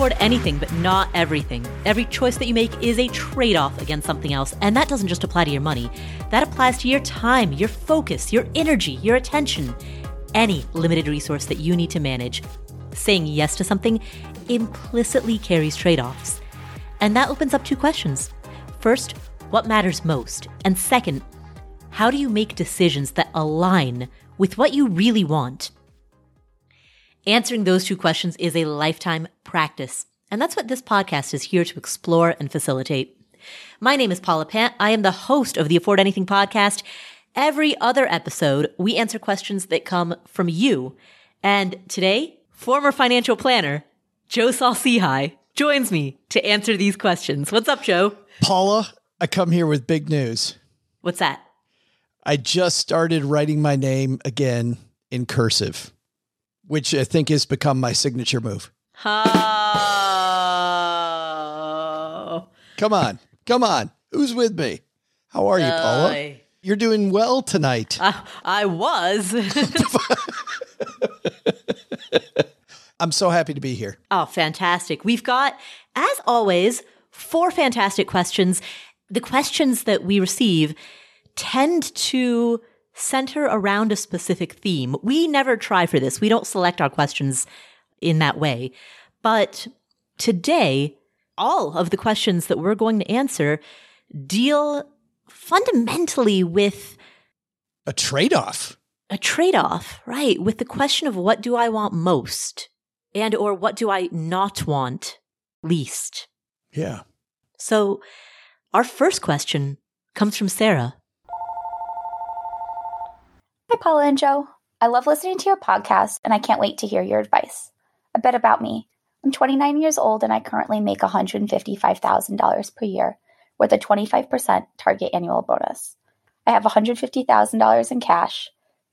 afford anything, but not everything. Every choice that you make is a trade-off against something else, and that doesn't just apply to your money. That applies to your time, your focus, your energy, your attention, any limited resource that you need to manage. Saying yes to something implicitly carries trade-offs. And that opens up two questions. First, what matters most? And second, how do you make decisions that align with what you really want? Answering those two questions is a lifetime practice, and that's what this podcast is here to explore and facilitate. My name is Paula Pant. I am the host of the Afford Anything podcast. Every other episode, we answer questions that come from you. And today, former financial planner Joe Saul-Sehy joins me to answer these questions. What's up, Joe? Paula, I come here with big news. What's that? I just started writing my name again in cursive, which I think has become my signature move. Oh. Come on. Who's with me? How are you, Paula? You're doing well tonight. I was. I'm so happy to be here. Oh, fantastic. We've got, as always, 4 fantastic questions. The questions that we receive tend to center around a specific theme. We never try for this. We don't select our questions in that way. But today, all of the questions that we're going to answer deal fundamentally with a trade-off. A trade-off, right? With the question of what do I want most and or what do I not want least? Yeah. So our first question comes from Sarah. Hi, Paula and Joe. I love listening to your podcast, and I can't wait to hear your advice. A bit about me. I'm 29 years old, and I currently make $155,000 per year with a 25% target annual bonus. I have $150,000 in cash,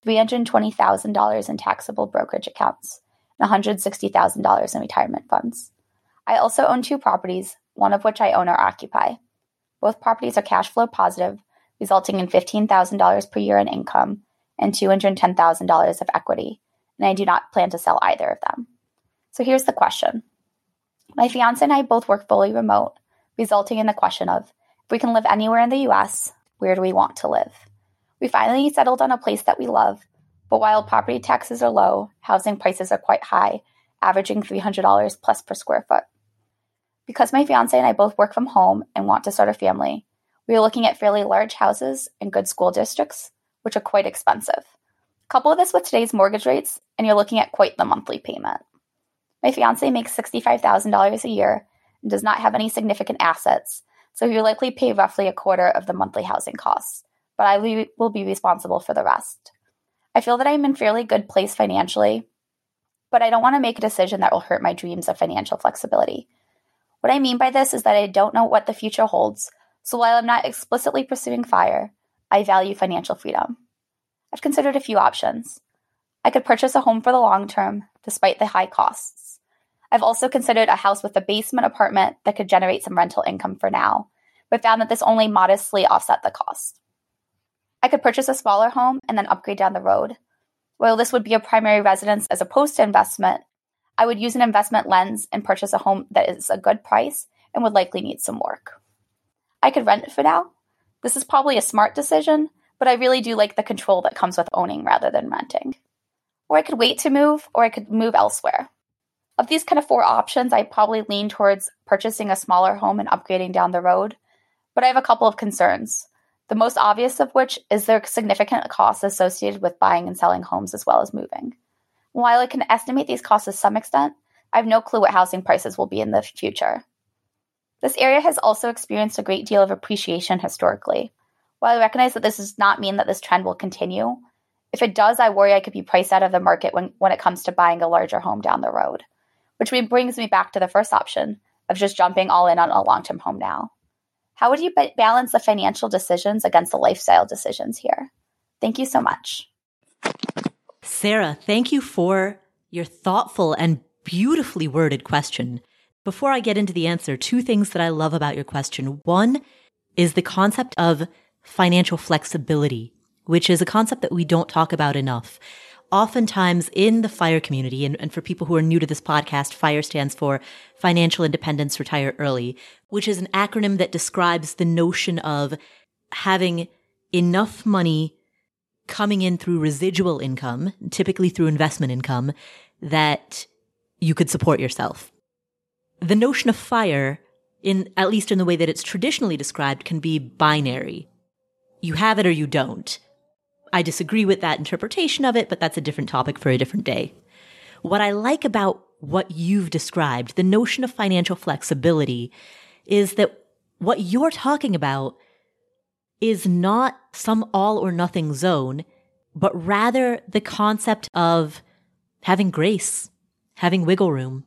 $320,000 in taxable brokerage accounts, and $160,000 in retirement funds. I also own 2 properties, one of which I own or occupy. Both properties are cash flow positive, resulting in $15,000 per year in income and $210,000 of equity, and I do not plan to sell either of them. So here's the question. My fiance and I both work fully remote, resulting in the question of, if we can live anywhere in the U.S., where do we want to live? We finally settled on a place that we love, but while property taxes are low, housing prices are quite high, averaging $300 plus per square foot. Because my fiance and I both work from home and want to start a family, we are looking at fairly large houses in good school districts, which are quite expensive. Couple this with today's mortgage rates, and you're looking at quite the monthly payment. My fiance makes $65,000 a year and does not have any significant assets, so he will likely pay roughly a quarter of the monthly housing costs, but I will be responsible for the rest. I feel that I'm in fairly good place financially, but I don't want to make a decision that will hurt my dreams of financial flexibility. What I mean by this is that I don't know what the future holds, so while I'm not explicitly pursuing FIRE, I value financial freedom. I've considered a few options. I could purchase a home for the long term, despite the high costs. I've also considered a house with a basement apartment that could generate some rental income for now, but found that this only modestly offset the cost. I could purchase a smaller home and then upgrade down the road. While this would be a primary residence as opposed to investment, I would use an investment lens and purchase a home that is a good price and would likely need some work. I could rent for now. This is probably a smart decision, but I really do like the control that comes with owning rather than renting. Or I could wait to move, or I could move elsewhere. Of these kind of 4 options, I probably lean towards purchasing a smaller home and upgrading down the road, but I have a couple of concerns. The most obvious of which is the significant costs associated with buying and selling homes as well as moving. While I can estimate these costs to some extent, I have no clue what housing prices will be in the future. This area has also experienced a great deal of appreciation historically. While I recognize that this does not mean that this trend will continue, if it does, I worry I could be priced out of the market when it comes to buying a larger home down the road, which brings me back to the first option of just jumping all in on a long-term home now. How would you balance the financial decisions against the lifestyle decisions here? Thank you so much. Sarah, thank you for your thoughtful and beautifully worded question. Before I get into the answer, 2 things that I love about your question. One is the concept of financial flexibility, which is a concept that we don't talk about enough. oftentimes in the FIRE community, and for people who are new to this podcast, FIRE stands for Financial Independence Retire Early, which is an acronym that describes the notion of having enough money coming in through residual income, typically through investment income, that you could support yourself. The notion of FIRE, at least in the way that it's traditionally described, can be binary. You have it or you don't. I disagree with that interpretation of it, but that's a different topic for a different day. What I like about what you've described, the notion of financial flexibility, is that what you're talking about is not some all or nothing zone, but rather the concept of having grace, having wiggle room.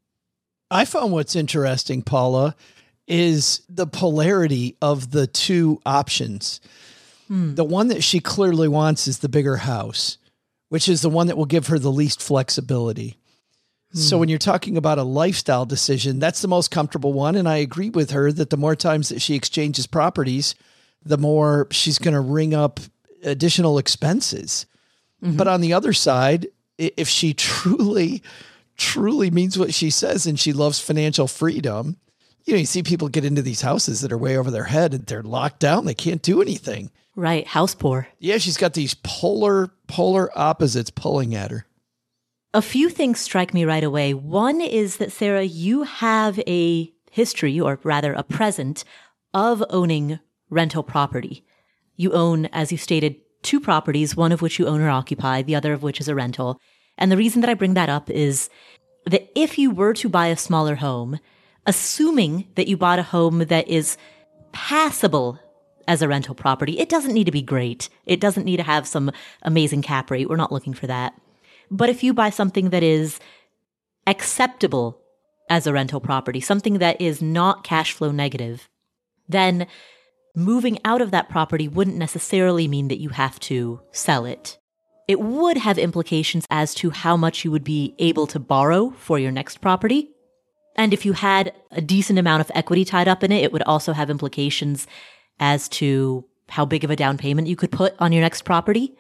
I found what's interesting, Paula, is the polarity of the two options. The one that she clearly wants is the bigger house, which is the one that will give her the least flexibility. So when you're talking about a lifestyle decision, that's the most comfortable one. And I agree with her that the more times that she exchanges properties, the more she's going to ring up additional expenses. But on the other side, if she truly means what she says and she loves financial freedom, you see people get into these houses that are way over their head and they're locked down. They can't do anything. Right. House poor. Yeah. She's got these polar opposites pulling at her. A few things strike me right away. One is that, Sarah, you have a history, or rather a present, of owning rental property. You own, as you stated, 2 properties, one of which you own or occupy, the other of which is a rental. And the reason that I bring that up is that if you were to buy a smaller home, assuming that you bought a home that is passable as a rental property, it doesn't need to be great. It doesn't need to have some amazing cap rate. We're not looking for that. But if you buy something that is acceptable as a rental property, something that is not cash flow negative, then moving out of that property wouldn't necessarily mean that you have to sell it. It would have implications as to how much you would be able to borrow for your next property. And if you had a decent amount of equity tied up in it, it would also have implications as to how big of a down payment you could put on your next property.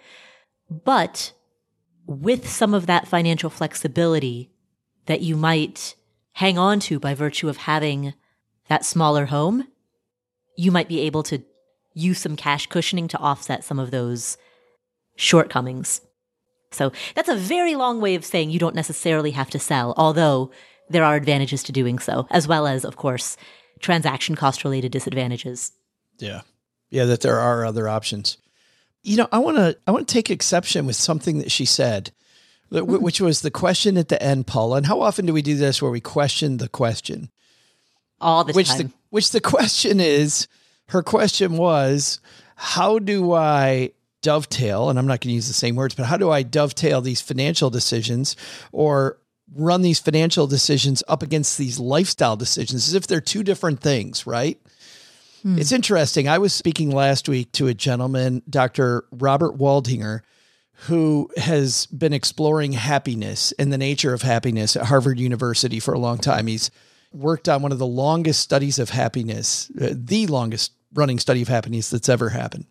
But with some of that financial flexibility that you might hang on to by virtue of having that smaller home, you might be able to use some cash cushioning to offset some of those shortcomings. So that's a very long way of saying you don't necessarily have to sell, although there are advantages to doing so, as well as, of course, transaction cost related disadvantages. Yeah, that there are other options. I want to take exception with something that she said, which was the question at the end, Paula. And how often do we do this where we question the question? All the time. Which the question is, her question was, how do I dovetail, and I'm not going to use the same words, but how do I dovetail these financial decisions or run these financial decisions up against these lifestyle decisions as if they're two different things, right? It's interesting. I was speaking last week to a gentleman, Dr. Robert Waldinger, who has been exploring happiness and the nature of happiness at Harvard University for a long time. He's worked on one of the longest studies of happiness, the longest running study of happiness that's ever happened.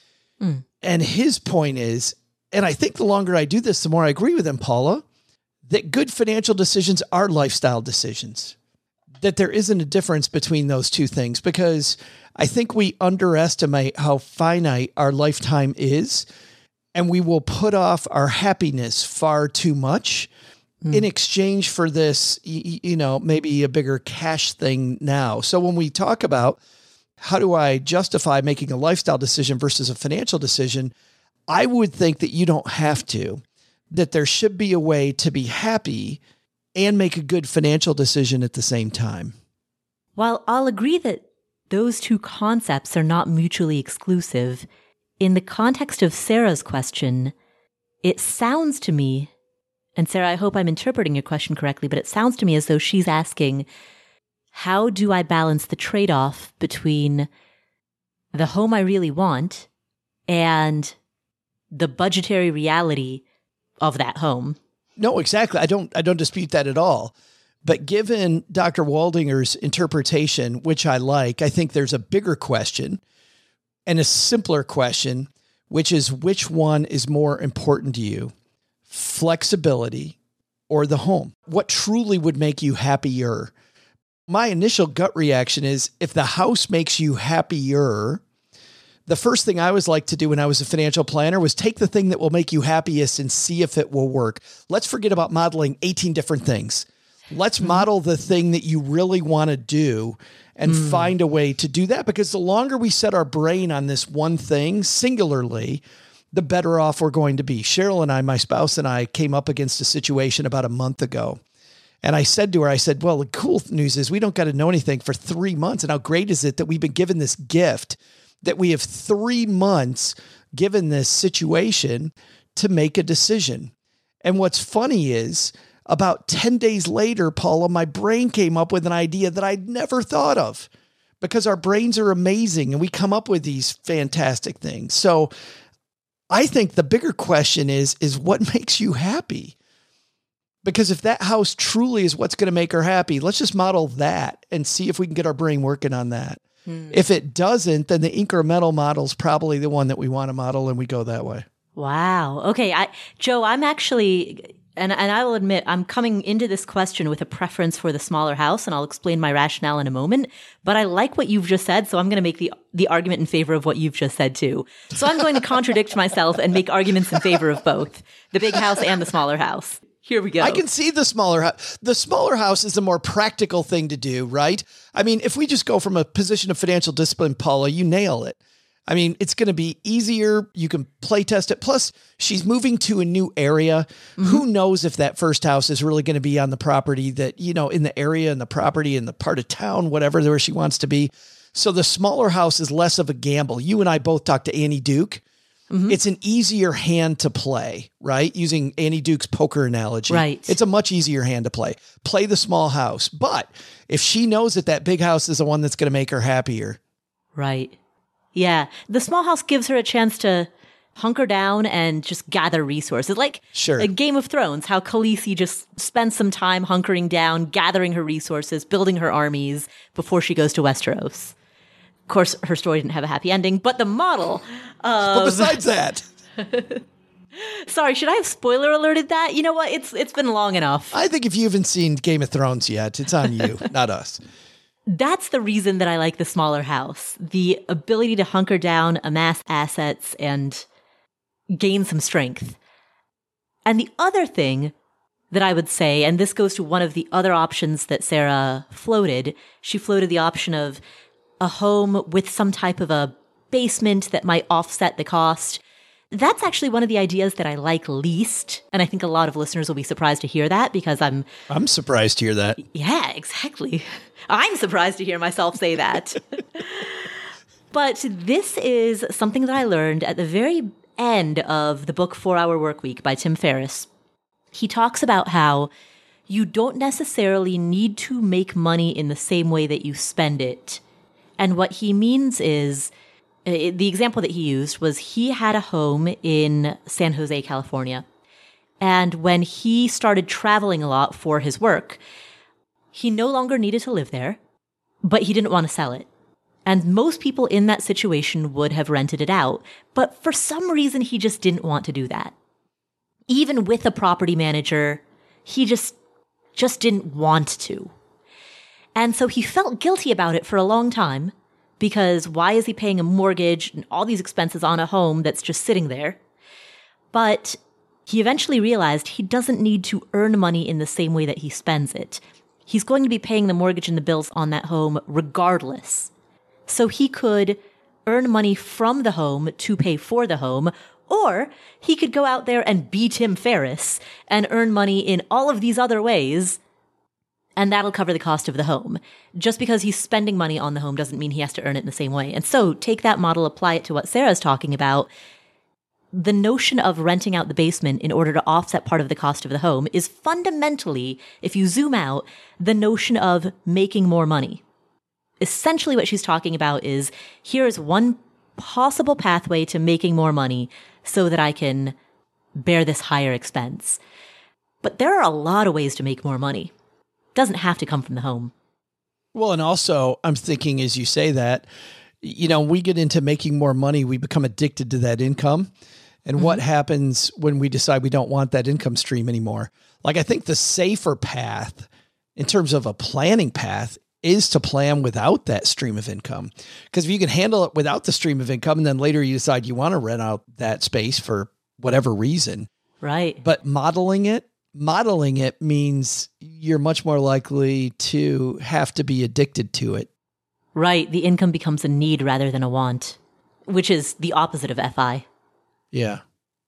And his point is, and I think the longer I do this, the more I agree with him, Paula, that good financial decisions are lifestyle decisions, that there isn't a difference between those two things, because I think we underestimate how finite our lifetime is, and we will put off our happiness far too much in exchange for this, maybe a bigger cash thing now. So when we talk about how do I justify making a lifestyle decision versus a financial decision, I would think that you don't have to, that there should be a way to be happy and make a good financial decision at the same time. While I'll agree that those two concepts are not mutually exclusive, in the context of Sarah's question, it sounds to me, and Sarah, I hope I'm interpreting your question correctly, but it sounds to me as though she's asking, how do I balance the trade-off between the home I really want and the budgetary reality of that home? No, exactly. I don't dispute that at all. But given Dr. Waldinger's interpretation, which I like, I think there's a bigger question and a simpler question, which is which one is more important to you, flexibility, or the home? What truly would make you happier? My initial gut reaction is if the house makes you happier, the first thing I always like to do when I was a financial planner was take the thing that will make you happiest and see if it will work. Let's forget about modeling 18 different things. Let's model the thing that you really want to do and find a way to do that. Because the longer we set our brain on this one thing singularly, the better off we're going to be. Cheryl and I, my spouse and I, came up against a situation about a month ago. And I said to her, well, the cool news is we don't got to know anything for 3 months. And how great is it that we've been given this gift, that we have 3 months given this situation to make a decision. And what's funny is about 10 days later, Paula, my brain came up with an idea that I'd never thought of, because our brains are amazing and we come up with these fantastic things. So I think the bigger question is what makes you happy? Because if that house truly is what's going to make her happy, let's just model that and see if we can get our brain working on that. If it doesn't, then the incremental model is probably the one that we want to model, and we go that way. Wow. Okay. Joe, I'm actually, and I will admit, I'm coming into this question with a preference for the smaller house, and I'll explain my rationale in a moment. But I like what you've just said, so I'm going to make the argument in favor of what you've just said too. So I'm going to contradict myself and make arguments in favor of both the big house and the smaller house. Here we go. I can see the smaller house. The smaller house is a more practical thing to do, right? I mean, if we just go from a position of financial discipline, Paula, you nail it. I mean, it's going to be easier. You can play test it. Plus, she's moving to a new area. Who knows if that first house is really going to be on the property that, in the area and the property in the part of town, whatever, where she wants to be. So the smaller house is less of a gamble. You and I both talked to Annie Duke. It's an easier hand to play, right? Using Annie Duke's poker analogy. Right. It's a much easier hand to play. Play the small house. But if she knows that big house is the one that's going to make her happier. Right. Yeah. The small house gives her a chance to hunker down and just gather resources. Like a Game of Thrones, how Khaleesi just spends some time hunkering down, gathering her resources, building her armies before she goes to Westeros. Of course, her story didn't have a happy ending, but the model But besides that. Sorry, should I have spoiler alerted that? You know what? It's been long enough. I think if you haven't seen Game of Thrones yet, it's on you, not us. That's the reason that I like the smaller house. The ability to hunker down, amass assets, and gain some strength. And the other thing that I would say, and this goes to one of the other options that Sarah floated, she floated the option of a home with some type of a basement that might offset the cost. That's actually one of the ideas that I like least. And I think a lot of listeners will be surprised to hear that, because I'm surprised to hear that. Yeah, exactly. I'm surprised to hear myself say that. But this is something that I learned at the very end of the book 4 Hour Workweek by Tim Ferriss. He talks about how you don't necessarily need to make money in the same way that you spend it. And what he means is, the example that he used was he had a home in San Jose, California. And when he started traveling a lot for his work, he no longer needed to live there, but he didn't want to sell it. And most people in that situation would have rented it out. But for some reason, he just didn't want to do that. Even with a property manager, he just didn't want to. And so he felt guilty about it for a long time, because why is he paying a mortgage and all these expenses on a home that's just sitting there? But he eventually realized he doesn't need to earn money in the same way that he spends it. He's going to be paying the mortgage and the bills on that home regardless. So he could earn money from the home to pay for the home, or he could go out there and be Tim Ferriss and earn money in all of these other ways, and that'll cover the cost of the home. Just because he's spending money on the home doesn't mean he has to earn it in the same way. And so take that model, apply it to what Sarah's talking about. The notion of renting out the basement in order to offset part of the cost of the home is fundamentally, if you zoom out, the notion of making more money. Essentially what she's talking about is, here is one possible pathway to making more money so that I can bear this higher expense. But there are a lot of ways to make more money. Doesn't have to come from the home. Well, and also I'm thinking, as you say that, we get into making more money, we become addicted to that income. and what happens when we decide we don't want that income stream anymore. Like, I think the safer path in terms of a planning path is to plan without that stream of income. Because if you can handle it without the stream of income, and then later you decide you want to rent out that space for whatever reason. Right. But modeling it means you're much more likely to have to be addicted to it. Right. The income becomes a need rather than a want, which is the opposite of FI. Yeah.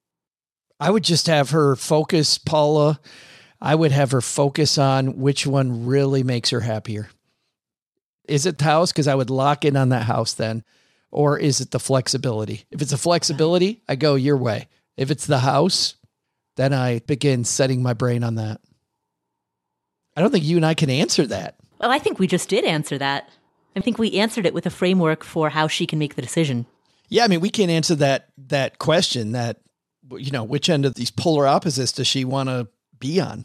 I would just have her focus, Paula. I would have her focus on which one really makes her happier. Is it the house? Because I would lock in on that house then. Or is it the flexibility? If it's a flexibility, I go your way. If it's the house, then I begin setting my brain on that. I don't think you and I can answer that. Well, I think we just did answer that. I think we answered it with a framework for how she can make the decision. Yeah, I mean, we can't answer that question, that, you know, which end of these polar opposites does she want to be on?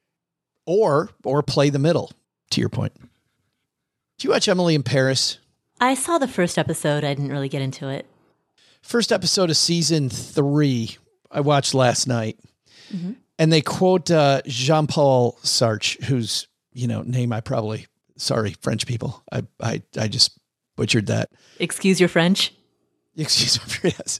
Or play the middle, to your point. Do you watch Emily in Paris? I saw the first episode. I didn't really get into it. First episode of season 3, I watched last night. Mm-hmm. And they quote Jean-Paul Sartre, whose, name I probably, sorry, French people. I just butchered that. Excuse your French? Excuse me. Yes.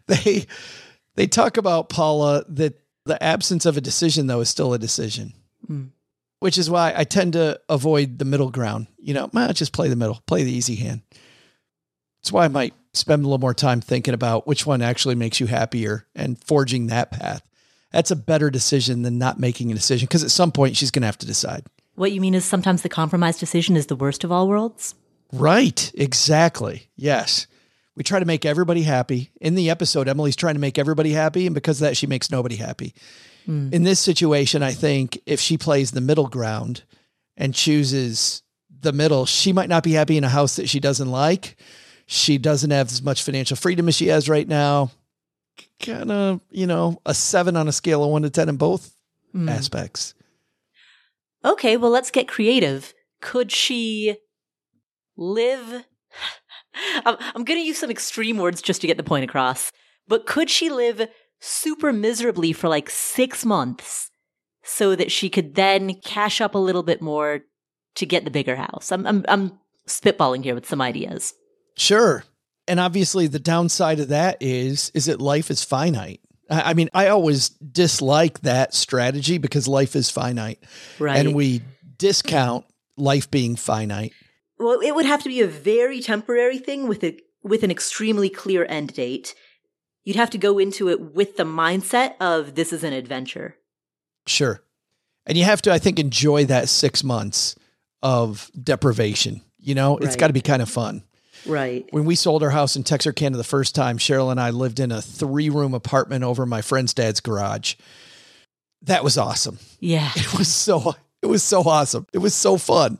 They talk about, Paula, that the absence of a decision, though, is still a decision. Mm. Which is why I tend to avoid the middle ground. Just play the middle, play the easy hand. That's why I might spend a little more time thinking about which one actually makes you happier and forging that path. That's a better decision than not making a decision, because at some point she's going to have to decide. What you mean is sometimes the compromise decision is the worst of all worlds? Right. Exactly. Yes. We try to make everybody happy. In the episode, Emily's trying to make everybody happy, and because of that, she makes nobody happy. In this situation, I think if she plays the middle ground and chooses the middle, she might not be happy in a house that she doesn't like. She doesn't have as much financial freedom as she has right now. Kind of, a 7 on a scale of 1 to 10 in both aspects. Okay, well, let's get creative. Could she live? I'm going to use some extreme words just to get the point across. But could she live super miserably for like 6 months so that she could then cash up a little bit more to get the bigger house? I'm spitballing here with some ideas. Sure. And obviously the downside of that is that life is finite. I mean, I always dislike that strategy because life is finite. Right. And we discount life being finite. Well, it would have to be a very temporary thing with an extremely clear end date. You'd have to go into it with the mindset of this is an adventure. Sure. And you have to, I think, enjoy that 6 months of deprivation. It's got to be kind of fun. Right. When we sold our house in Texarkana the first time, Cheryl and I lived in a 3-room apartment over my friend's dad's garage. That was awesome. Yeah. It was so awesome. It was so fun.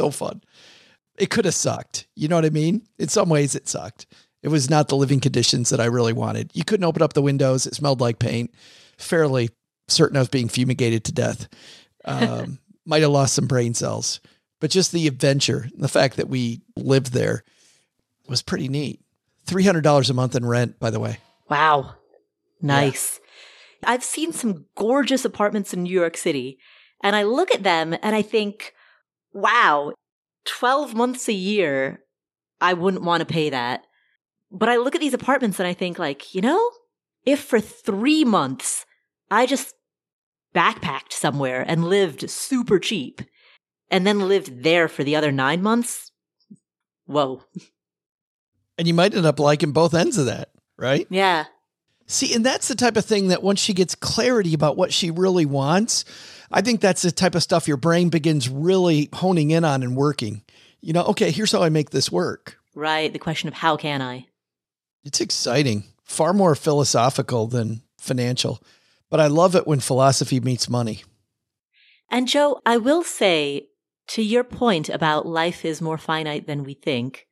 It could have sucked. You know what I mean? In some ways it sucked. It was not the living conditions that I really wanted. You couldn't open up the windows. It smelled like paint. Fairly certain I was being fumigated to death. Might have lost some brain cells. But just the adventure, the fact that we lived there was pretty neat. $300 a month in rent, by the way. Wow. Nice. Yeah. I've seen some gorgeous apartments in New York City, and I look at them and I think, wow, 12 months a year, I wouldn't want to pay that. But I look at these apartments and I think if for 3 months I just backpacked somewhere and lived super cheap and then lived there for the other 9 months, whoa. And you might end up liking both ends of that, right? Yeah. See, and that's the type of thing that once she gets clarity about what she really wants, I think that's the type of stuff your brain begins really honing in on and working. Okay, here's how I make this work. Right. The question of how can I? It's exciting, far more philosophical than financial, but I love it when philosophy meets money. And Joe, I will say, to your point about life is more finite than we think,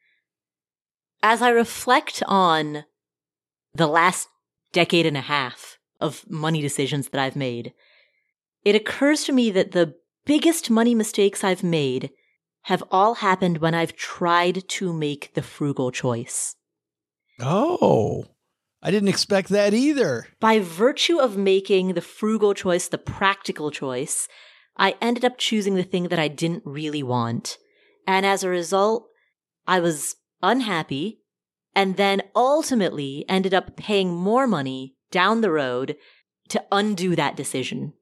as I reflect on the last decade and a half of money decisions that I've made, it occurs to me that the biggest money mistakes I've made have all happened when I've tried to make the frugal choice. Oh, I didn't expect that either. By virtue of making the frugal choice the practical choice, I ended up choosing the thing that I didn't really want. And as a result, I was unhappy and then ultimately ended up paying more money down the road to undo that decision.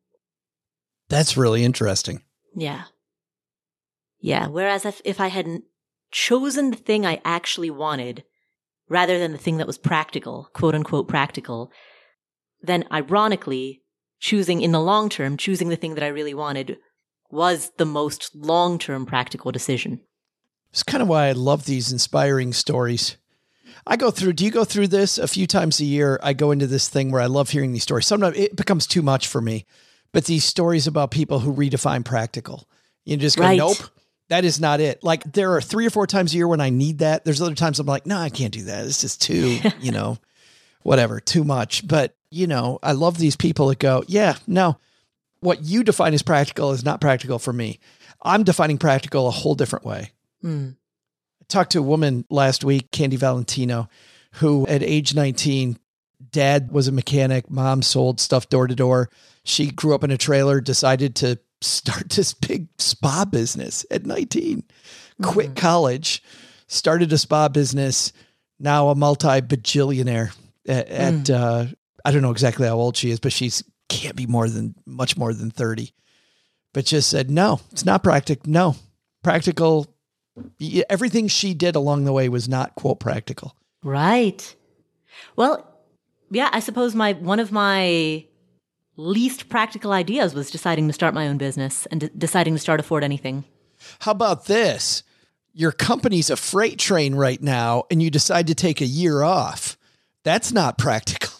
That's really interesting. Yeah. Yeah. Whereas if I hadn't chosen the thing I actually wanted, rather than the thing that was practical, quote unquote practical, then ironically, in the long term, choosing the thing that I really wanted was the most long-term practical decision. It's kind of why I love these inspiring stories. Do you go through this a few times a year? I go into this thing where I love hearing these stories. Sometimes it becomes too much for me, but these stories about people who redefine practical, you just go, Nope, that is not it. Like there are 3 or 4 times a year when I need that. There's other times I'm like, no, I can't do that. It's just too, whatever, too much. But, I love these people that go, yeah, no, what you define as practical is not practical for me. I'm defining practical a whole different way. I talked to a woman last week, Candy Valentino, who at age 19, dad was a mechanic, mom sold stuff door to door. She grew up in a trailer, decided to start this big spa business at 19, quit college, started a spa business, now a multi-bajillionaire at I don't know exactly how old she is, but she's can't be much more than 30, but just said, no, it's not practical. No, practical. Everything she did along the way was not quote practical. Right. Well, yeah, I suppose one of my least practical ideas was deciding to start my own business and deciding to start Afford Anything. How about this? Your company's a freight train right now and you decide to take a year off. That's not practical.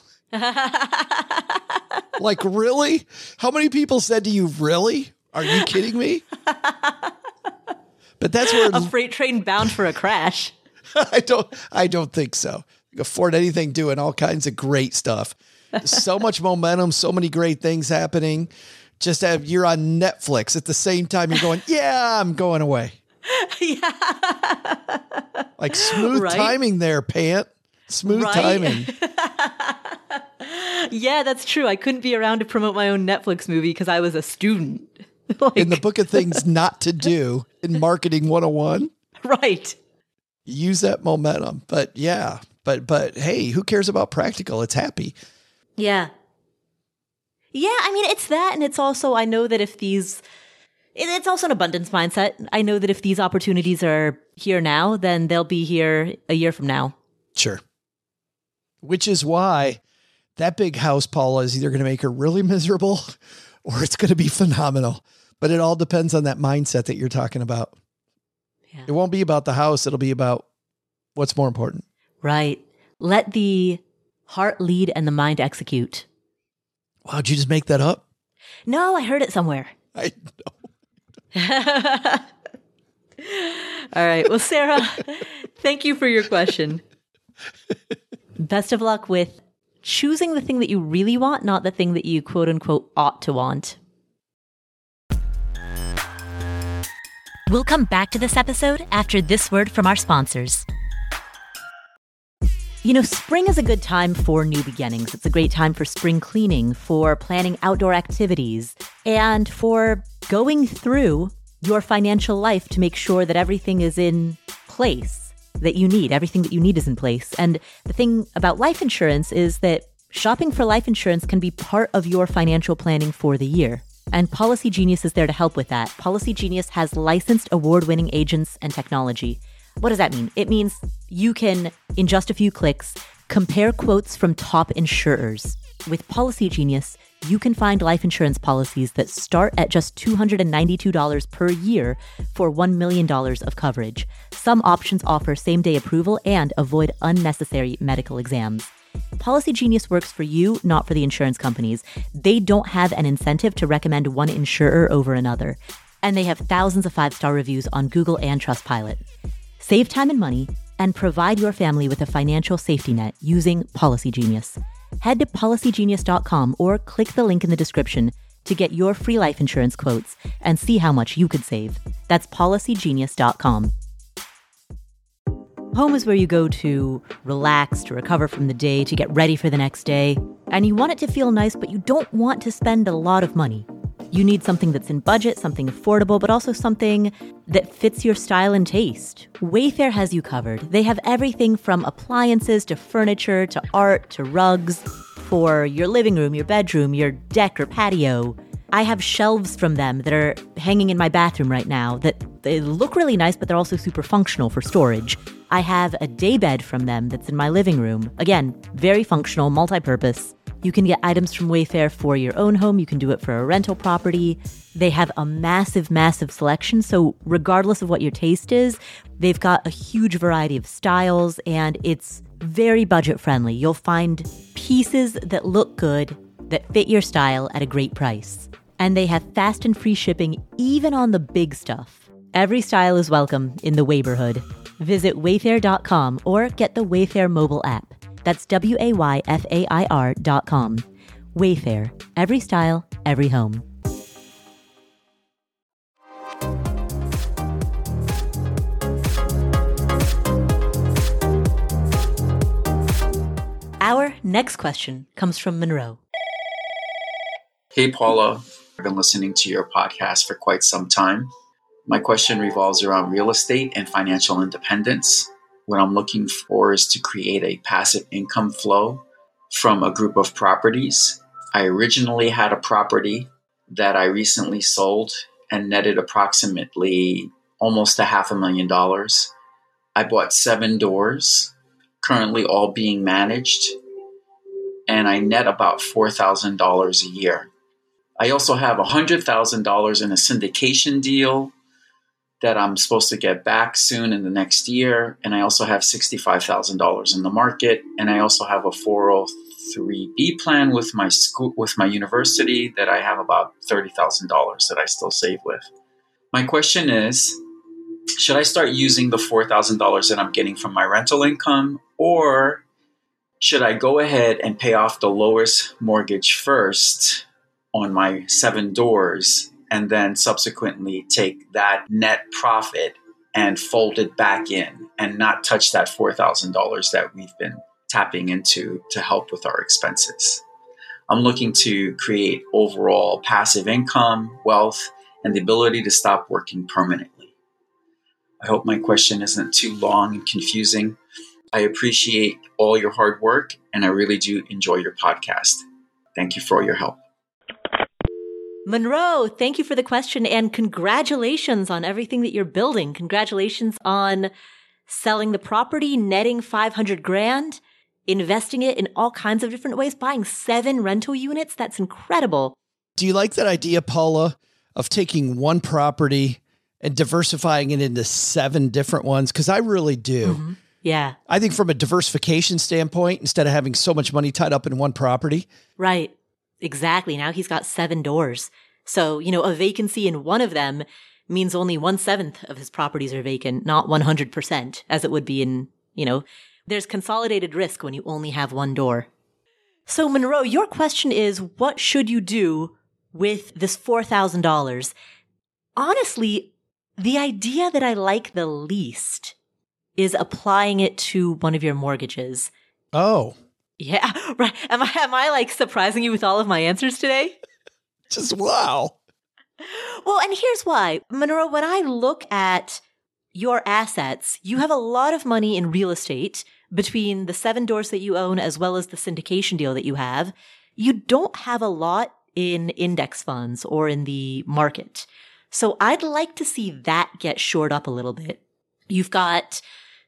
Like, really? How many people said to you, really? Are you kidding me? But that's where a freight train bound for a crash. I don't think so. Afford Anything doing all kinds of great stuff. So much momentum, so many great things happening. You're on Netflix at the same time you're going, yeah, I'm going away. Yeah. Like smooth timing there, Pant. Smooth timing. Yeah, that's true. I couldn't be around to promote my own Netflix movie because I was a student. In the book of things not to do in Marketing 101. Right. Use that momentum. But yeah, but hey, who cares about practical? It's happy. Yeah. Yeah, I mean, it's that. And it's also, I know that it's also an abundance mindset. I know that if these opportunities are here now, then they'll be here a year from now. Sure. Which is why that big house, Paula, is either going to make her really miserable or it's going to be phenomenal. But it all depends on that mindset that you're talking about. Yeah. It won't be about the house. It'll be about what's more important. Right. Let the heart lead and the mind execute. Wow, did you just make that up? No, I heard it somewhere. I know. All right. Well, Sarah, thank you for your question. Best of luck with choosing the thing that you really want, not the thing that you quote unquote ought to want. We'll come back to this episode after this word from our sponsors. Spring is a good time for new beginnings. It's a great time for spring cleaning, for planning outdoor activities, and for going through your financial life to make sure that everything is in place that you need. Everything that you need is in place. And the thing about life insurance is that shopping for life insurance can be part of your financial planning for the year. And Policy Genius is there to help with that. Policy Genius has licensed award-winning agents and technology. What does that mean? It means you can, in just a few clicks, compare quotes from top insurers. With Policy Genius, you can find life insurance policies that start at just $292 per year for $1 million of coverage. Some options offer same-day approval and avoid unnecessary medical exams. Policy Genius works for you, not for the insurance companies. They don't have an incentive to recommend one insurer over another. And they have thousands of 5-star reviews on Google and Trustpilot. Save time and money and provide your family with a financial safety net using Policy Genius. Head to policygenius.com or click the link in the description to get your free life insurance quotes and see how much you could save. That's policygenius.com. Home is where you go to relax, to recover from the day, to get ready for the next day. And you want it to feel nice, but you don't want to spend a lot of money. You need something that's in budget, something affordable, but also something that fits your style and taste. Wayfair has you covered. They have everything from appliances to furniture to art to rugs for your living room, your bedroom, your deck or patio. I have shelves from them that are hanging in my bathroom right now that they look really nice, but they're also super functional for storage. I have a daybed from them that's in my living room. Again, very functional, multi-purpose. You can get items from Wayfair for your own home. You can do it for a rental property. They have a massive, massive selection. So regardless of what your taste is, they've got a huge variety of styles and it's very budget friendly. You'll find pieces that look good, that fit your style at a great price. And they have fast and free shipping even on the big stuff. Every style is welcome in the Wayborhood. Visit wayfair.com or get the Wayfair mobile app. That's WAYFAIR.com. Wayfair. Every style, every home. Our next question comes from Monroe. Hey, Paula. I've been listening to your podcast for quite some time. My question revolves around real estate and financial independence. What I'm looking for is to create a passive income flow from a group of properties. I originally had a property that I recently sold and netted approximately almost $500,000. I bought 7 doors, currently all being managed, and I net about $4,000 a year. I also have $100,000 in a syndication deal that I'm supposed to get back soon in the next year. And I also have $65,000 in the market. And I also have a 403B plan with my school, with my university, that I have about $30,000 that I still save with. My question is, should I start using the $4,000 that I'm getting from my rental income, or should I go ahead and pay off the lowest mortgage first on my 7 doors and then subsequently take that net profit and fold it back in and not touch that $4,000 that we've been tapping into to help with our expenses? I'm looking to create overall passive income, wealth, and the ability to stop working permanently. I hope my question isn't too long and confusing. I appreciate all your hard work, and I really do enjoy your podcast. Thank you for all your help. Monroe, thank you for the question and congratulations on everything that you're building. Congratulations on selling the property, netting $500,000, investing it in all kinds of different ways, buying 7 rental units. That's incredible. Do you like that idea, Paula, of taking one property and diversifying it into 7 different ones? Because I really do. Mm-hmm. Yeah. I think from a diversification standpoint, instead of having so much money tied up in one property. Right. Exactly. Now he's got 7 doors. So, a vacancy in one of them means only 1/7 of his properties are vacant, not 100%, as it would be in, there's consolidated risk when you only have one door. So, Monroe, your question is, what should you do with this $4,000? Honestly, the idea that I like the least is applying it to one of your mortgages. Oh. Yeah, right. Am I like surprising you with all of my answers today? Just wow. Well, and here's why. Monroe, when I look at your assets, you have a lot of money in real estate between the 7 doors that you own as well as the syndication deal that you have. You don't have a lot in index funds or in the market. So I'd like to see that get shored up a little bit. You've got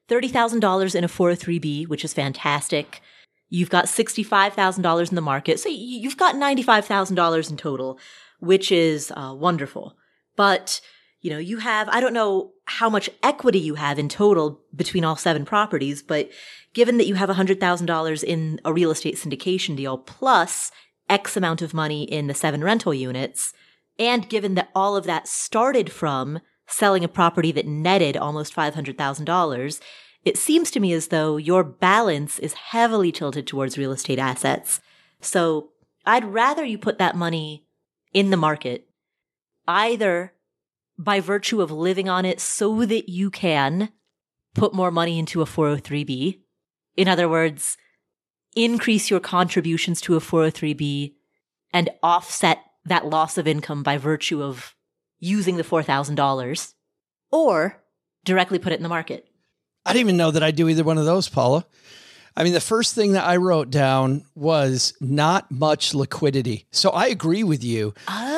$30,000 in a 403B, which is fantastic. You've got $65,000 in the market. So you've got $95,000 in total, which is wonderful. But, you have, I don't know how much equity you have in total between all 7 properties, but given that you have $100,000 in a real estate syndication deal plus X amount of money in the 7 rental units, and given that all of that started from selling a property that netted almost $500,000, it seems to me as though your balance is heavily tilted towards real estate assets. So I'd rather you put that money in the market, either by virtue of living on it so that you can put more money into a 403b. In other words, increase your contributions to a 403b and offset that loss of income by virtue of using the $4,000, or directly put it in the market. I didn't even know that I do either one of those, Paula. I mean, the first thing that I wrote down was not much liquidity. So I agree with you.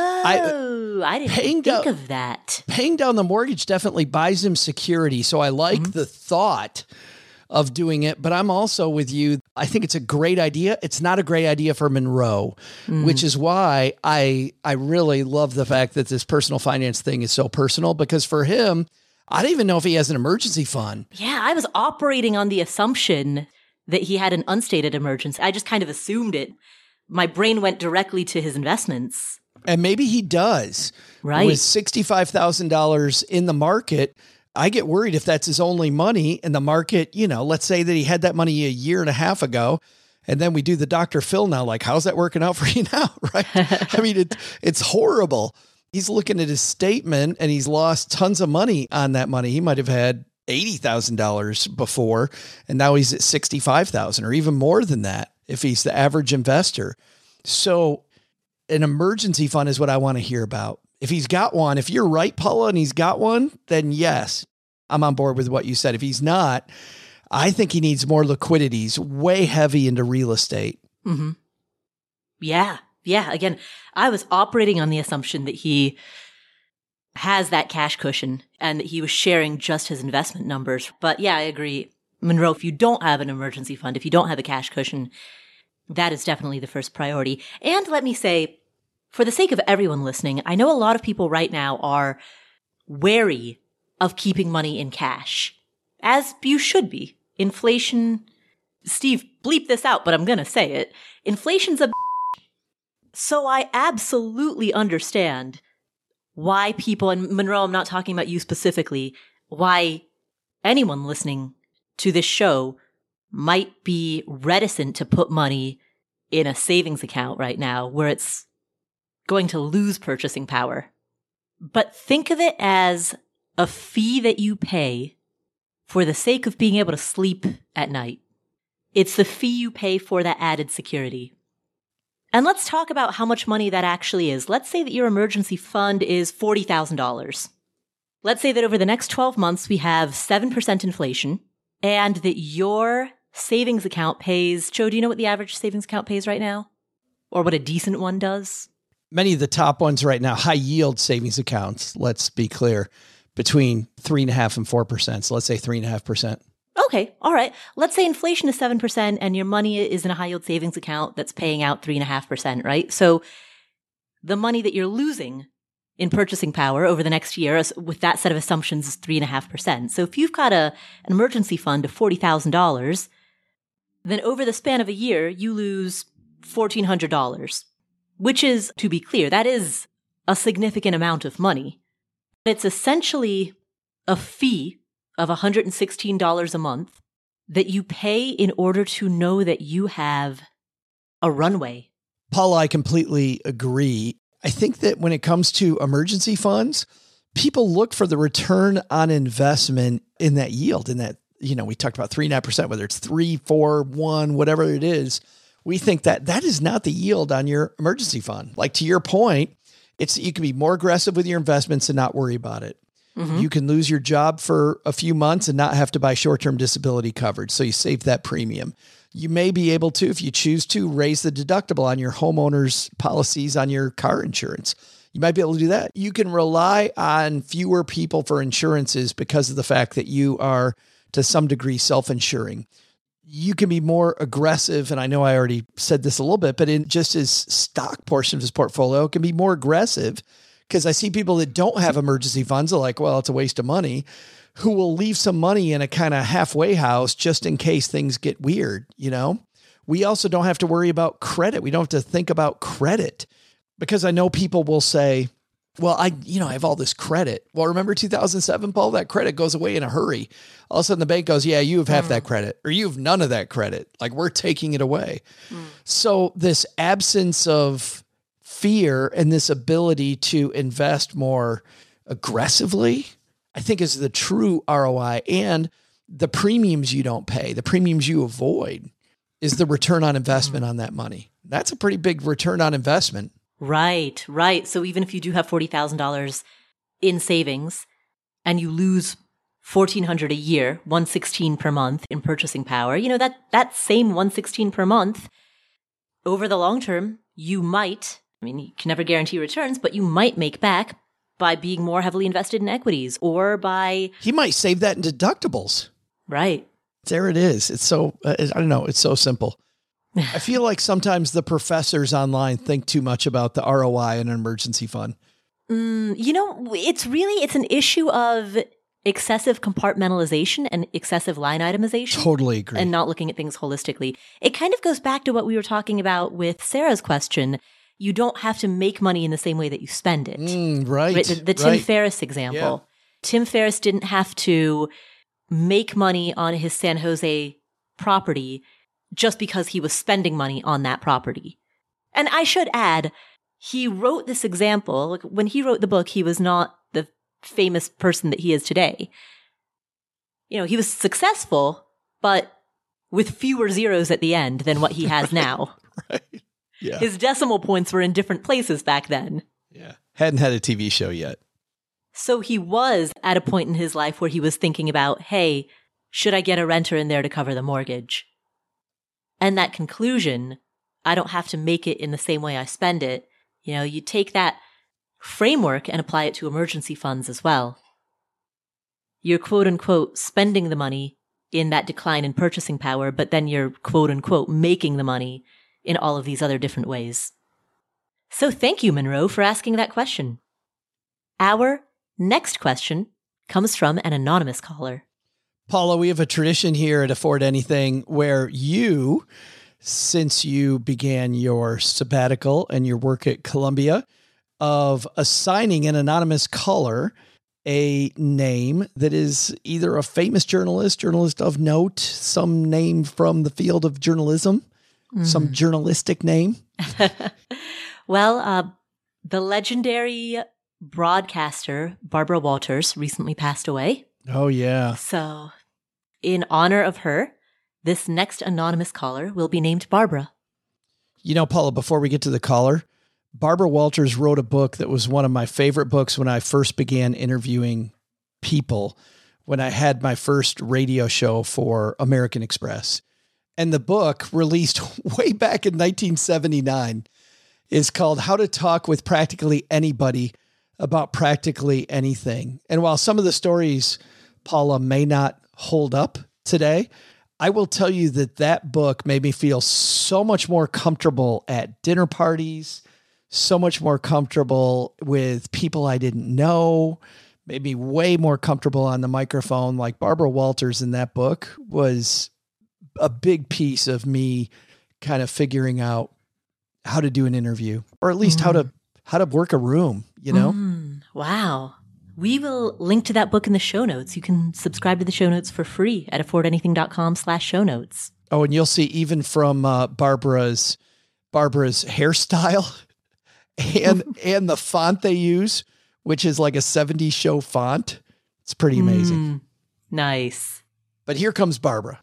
Oh, I didn't think of that. Paying down the mortgage definitely buys him security. So I like the thought of doing it, but I'm also with you. I think it's a great idea. It's not a great idea for Monroe, which is why I really love the fact that this personal finance thing is so personal, because for him, I don't even know if he has an emergency fund. Yeah, I was operating on the assumption that he had an unstated emergency. I just kind of assumed it. My brain went directly to his investments. And maybe he does. Right. With $65,000 in the market, I get worried if that's his only money in the market. You know, let's say that he had that money a year and a half ago, and then we do the Dr. Phil now, like, how's that working out for you now? Right. I mean, it's horrible. He's looking at his statement and he's lost tons of money on that money. He might have had $80,000 before, and now he's at $65,000 or even more than that if he's the average investor. So an emergency fund is what I want to hear about. If he's got one, if you're right, Paula, and he's got one, then yes, I'm on board with what you said. If he's not, I think he needs more liquidity. He's way heavy into real estate. Mm-hmm. Yeah. Again, I was operating on the assumption that he has that cash cushion and that he was sharing just his investment numbers. But yeah, I agree. Monroe, if you don't have an emergency fund, if you don't have a cash cushion, that is definitely the first priority. And let me say, for the sake of everyone listening, I know a lot of people right now are wary of keeping money in cash, as you should be. Inflation, Steve, bleep this out, but I'm going to say it. Inflation's a So I absolutely understand why people, and Monroe, I'm not talking about you specifically, why anyone listening to this show might be reticent to put money in a savings account right now where it's going to lose purchasing power. But think of it as a fee that you pay for the sake of being able to sleep at night. It's the fee you pay for that added security. And let's talk about how much money that actually is. Let's say that your emergency fund is $40,000. Let's say that over the next 12 months, we have 7% inflation and that your savings account pays, Joe, do you know what the average savings account pays right now? Or what a decent one does? Many of the top ones right now, high yield savings accounts, let's be clear, between 3.5% and 4%. So let's say 3.5%. Okay. All right. Let's say inflation is 7% and your money is in a high yield savings account that's paying out 3.5%, right? So the money that you're losing in purchasing power over the next year with that set of assumptions is 3.5%. So if you've got an emergency fund of $40,000, then over the span of a year, you lose $1,400, which is, to be clear, that is a significant amount of money. It's essentially a fee of $116 a month that you pay in order to know that you have a runway. Paula, I completely agree. I think that when it comes to emergency funds, people look for the return on investment in that yield, in that, you know, we talked about 3.5%, whether it's 3, 4, 1, whatever it is. We think that that is not the yield on your emergency fund. Like, to your point, you can be more aggressive with your investments and not worry about it. Mm-hmm. You can lose your job for a few months and not have to buy short-term disability coverage. So you save that premium. You may be able to, if you choose to, raise the deductible on your homeowner's policies on your car insurance. You might be able to do that. You can rely on fewer people for insurances because of the fact that you are, to some degree, self-insuring. You can be more aggressive, and I know I already said this a little bit, but in just his stock portion of his portfolio can be more aggressive, because I see people that don't have emergency funds are like, well, it's a waste of money, who will leave some money in a kind of halfway house just in case things get weird. You know, we also don't have to worry about credit. We don't have to think about credit, because I know people will say, well, I have all this credit. Well, remember 2007, Paul, that credit goes away in a hurry. All of a sudden the bank goes, yeah, you have half that credit, or you have none of that credit. Like, we're taking it away. So this absence of fear and this ability to invest more aggressively, I think, is the true ROI. And the premiums you don't pay, the premiums you avoid is the return on investment on that money. That's a pretty big return on investment. Right, right. So even if you do have $40,000 in savings and you lose $1,400 a year, $116 per month in purchasing power, that same $116 per month over the long term, you might, you can never guarantee returns, but you might make back by being more heavily invested in equities or by... He might save that in deductibles. Right. There it is. It's so, I don't know, it's so simple. I feel like sometimes the professors online think too much about the ROI in an emergency fund. It's an issue of excessive compartmentalization and excessive line itemization. Totally agree. And not looking at things holistically. It kind of goes back to what we were talking about with Sarah's question. You don't have to make money in the same way that you spend it. Right. The Tim Ferriss example. Yeah. Tim Ferriss didn't have to make money on his San Jose property just because he was spending money on that property. And I should add, he wrote this example. When he wrote the book, he was not the famous person that he is today. He was successful, but with fewer zeros at the end than what he has now. Right. Yeah. His decimal points were in different places back then. Yeah. Hadn't had a TV show yet. So he was at a point in his life where he was thinking about, hey, should I get a renter in there to cover the mortgage? And that conclusion, I don't have to make it in the same way I spend it. You take that framework and apply it to emergency funds as well. You're quote unquote spending the money in that decline in purchasing power, but then you're quote unquote making the money in all of these other different ways. So thank you, Monroe, for asking that question. Our next question comes from an anonymous caller. Paula, we have a tradition here at Afford Anything where you, since you began your sabbatical and your work at Columbia, of assigning an anonymous caller a name that is either a famous journalist of note, some name from the field of journalism, some journalistic name. Well, the legendary broadcaster Barbara Walters recently passed away. Oh, yeah. So in honor of her, this next anonymous caller will be named Barbara. Paula, before we get to the caller, Barbara Walters wrote a book that was one of my favorite books when I first began interviewing people, when I had my first radio show for American Express. And the book, released way back in 1979, is called How to Talk with Practically Anybody About Practically Anything. And while some of the stories, Paula, may not hold up today, I will tell you that book made me feel so much more comfortable at dinner parties, so much more comfortable with people I didn't know, made me way more comfortable on the microphone. Like Barbara Walters in that book was a big piece of me kind of figuring out how to do an interview, or at least how to work a room, Wow. We will link to that book in the show notes. You can subscribe to the show notes for free at affordanything.com/show notes. Oh, and you'll see even from Barbara's hairstyle and the font they use, which is like a 70s show font. It's pretty amazing. Nice. But here comes Barbara.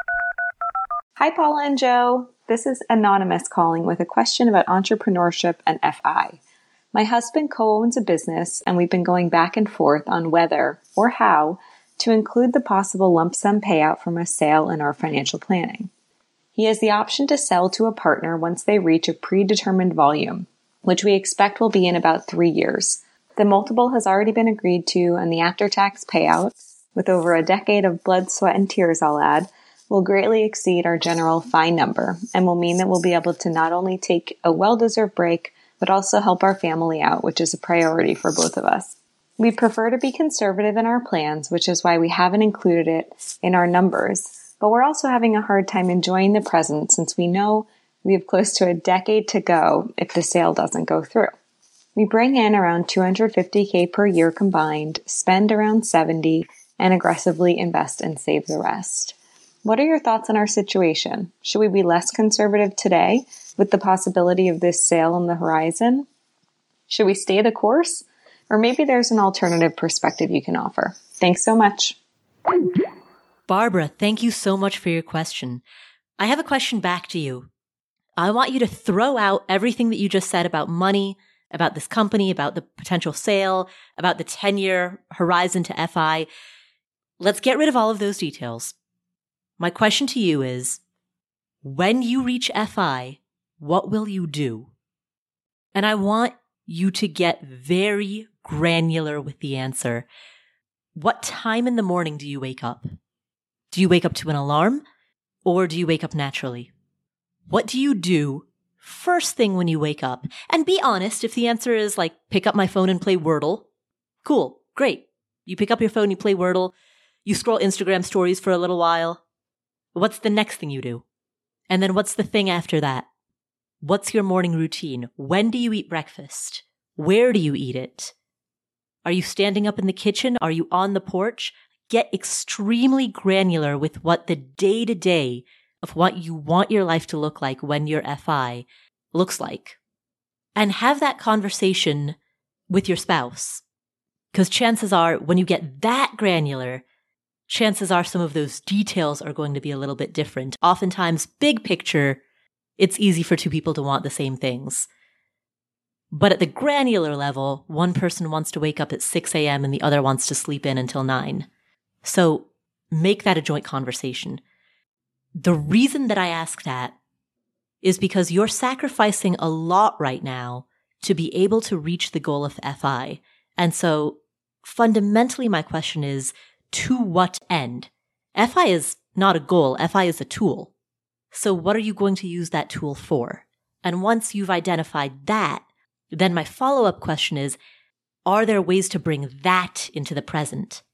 Hi, Paula and Joe. This is Anonymous calling with a question about entrepreneurship and FI. My husband co-owns a business, and we've been going back and forth on whether or how to include the possible lump sum payout from a sale in our financial planning. He has the option to sell to a partner once they reach a predetermined volume, which we expect will be in about 3 years. The multiple has already been agreed to, and the after-tax payout, with over a decade of blood, sweat, and tears, I'll add, will greatly exceed our general fine number and will mean that we'll be able to not only take a well-deserved break, but also help our family out, which is a priority for both of us. We prefer to be conservative in our plans, which is why we haven't included it in our numbers, but we're also having a hard time enjoying the present since we know we have close to a decade to go if the sale doesn't go through. We bring in around $250K per year combined, spend around $70, and aggressively invest and save the rest. What are your thoughts on our situation? Should we be less conservative today with the possibility of this sale on the horizon? Should we stay the course? Or maybe there's an alternative perspective you can offer. Thanks so much. Barbara, thank you so much for your question. I have a question back to you. I want you to throw out everything that you just said about money, about this company, about the potential sale, about the 10-year horizon to FI. Let's get rid of all of those details. My question to you is, when you reach FI, what will you do? And I want you to get very granular with the answer. What time in the morning do you wake up? Do you wake up to an alarm, or do you wake up naturally? What do you do first thing when you wake up? And be honest, if the answer is like, pick up my phone and play Wordle, cool, great. You pick up your phone, you play Wordle, you scroll Instagram stories for a little while. What's the next thing you do? And then what's the thing after that? What's your morning routine? When do you eat breakfast? Where do you eat it? Are you standing up in the kitchen? Are you on the porch? Get extremely granular with what the day-to-day of what you want your life to look like when you're FI looks like. And have that conversation with your spouse. Because chances are, when you get that granular, chances are some of those details are going to be a little bit different. Oftentimes, big picture, it's easy for two people to want the same things. But at the granular level, one person wants to wake up at 6 a.m. and the other wants to sleep in until 9. So make that a joint conversation. The reason that I ask that is because you're sacrificing a lot right now to be able to reach the goal of FI. And so fundamentally, my question is, to what end? FI is not a goal. FI is a tool. So what are you going to use that tool for? And once you've identified that, then my follow-up question is, are there ways to bring that into the present?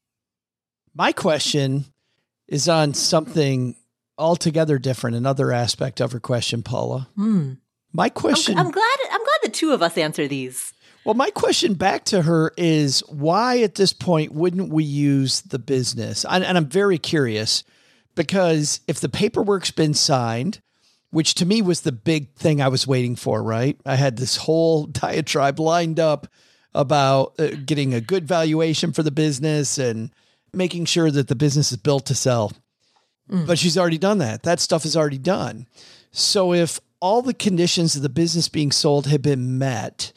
My question is on something altogether different, another aspect of her question, Paula. My question... I'm glad the two of us answer these. Well, my question back to her is, why at this point wouldn't we use the business? And I'm very curious, because if the paperwork's been signed, which to me was the big thing I was waiting for, right? I had this whole diatribe lined up about getting a good valuation for the business and making sure that the business is built to sell. But she's already done that. That stuff is already done. So if all the conditions of the business being sold have been met,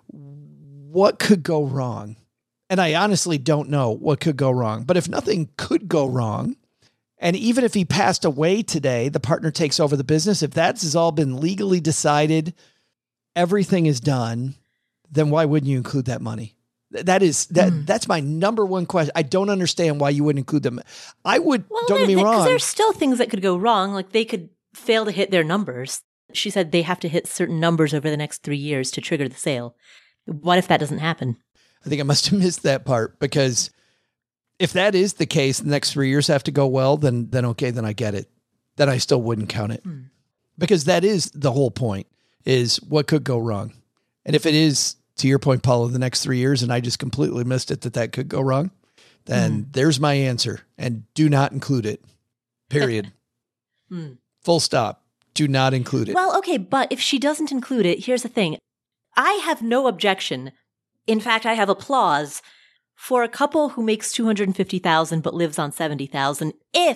what could go wrong? And I honestly don't know what could go wrong. But if nothing could go wrong, and even if he passed away today, the partner takes over the business, if that has all been legally decided, everything is done, then why wouldn't you include that money? That's my number one question. I don't understand why you wouldn't include them. I would, don't get me wrong. Because there's still things that could go wrong. Like they could fail to hit their numbers. She said they have to hit certain numbers over the next 3 years to trigger the sale. What if that doesn't happen? I think I must have missed that part, because if that is the case, the next 3 years have to go well, then okay, then I get it. Then I still wouldn't count it. Because that is the whole point, is what could go wrong. And if it is, to your point, Paula, the next 3 years, and I just completely missed it that could go wrong, then there's my answer. And do not include it. Period. Full stop. Do not include it. Well, okay, but if she doesn't include it, here's the thing. I have no objection. In fact, I have applause for a couple who makes $250,000 but lives on $70,000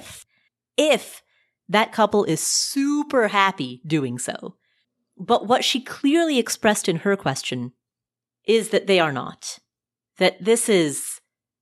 if that couple is super happy doing so. But what she clearly expressed in her question is that they are not. That this is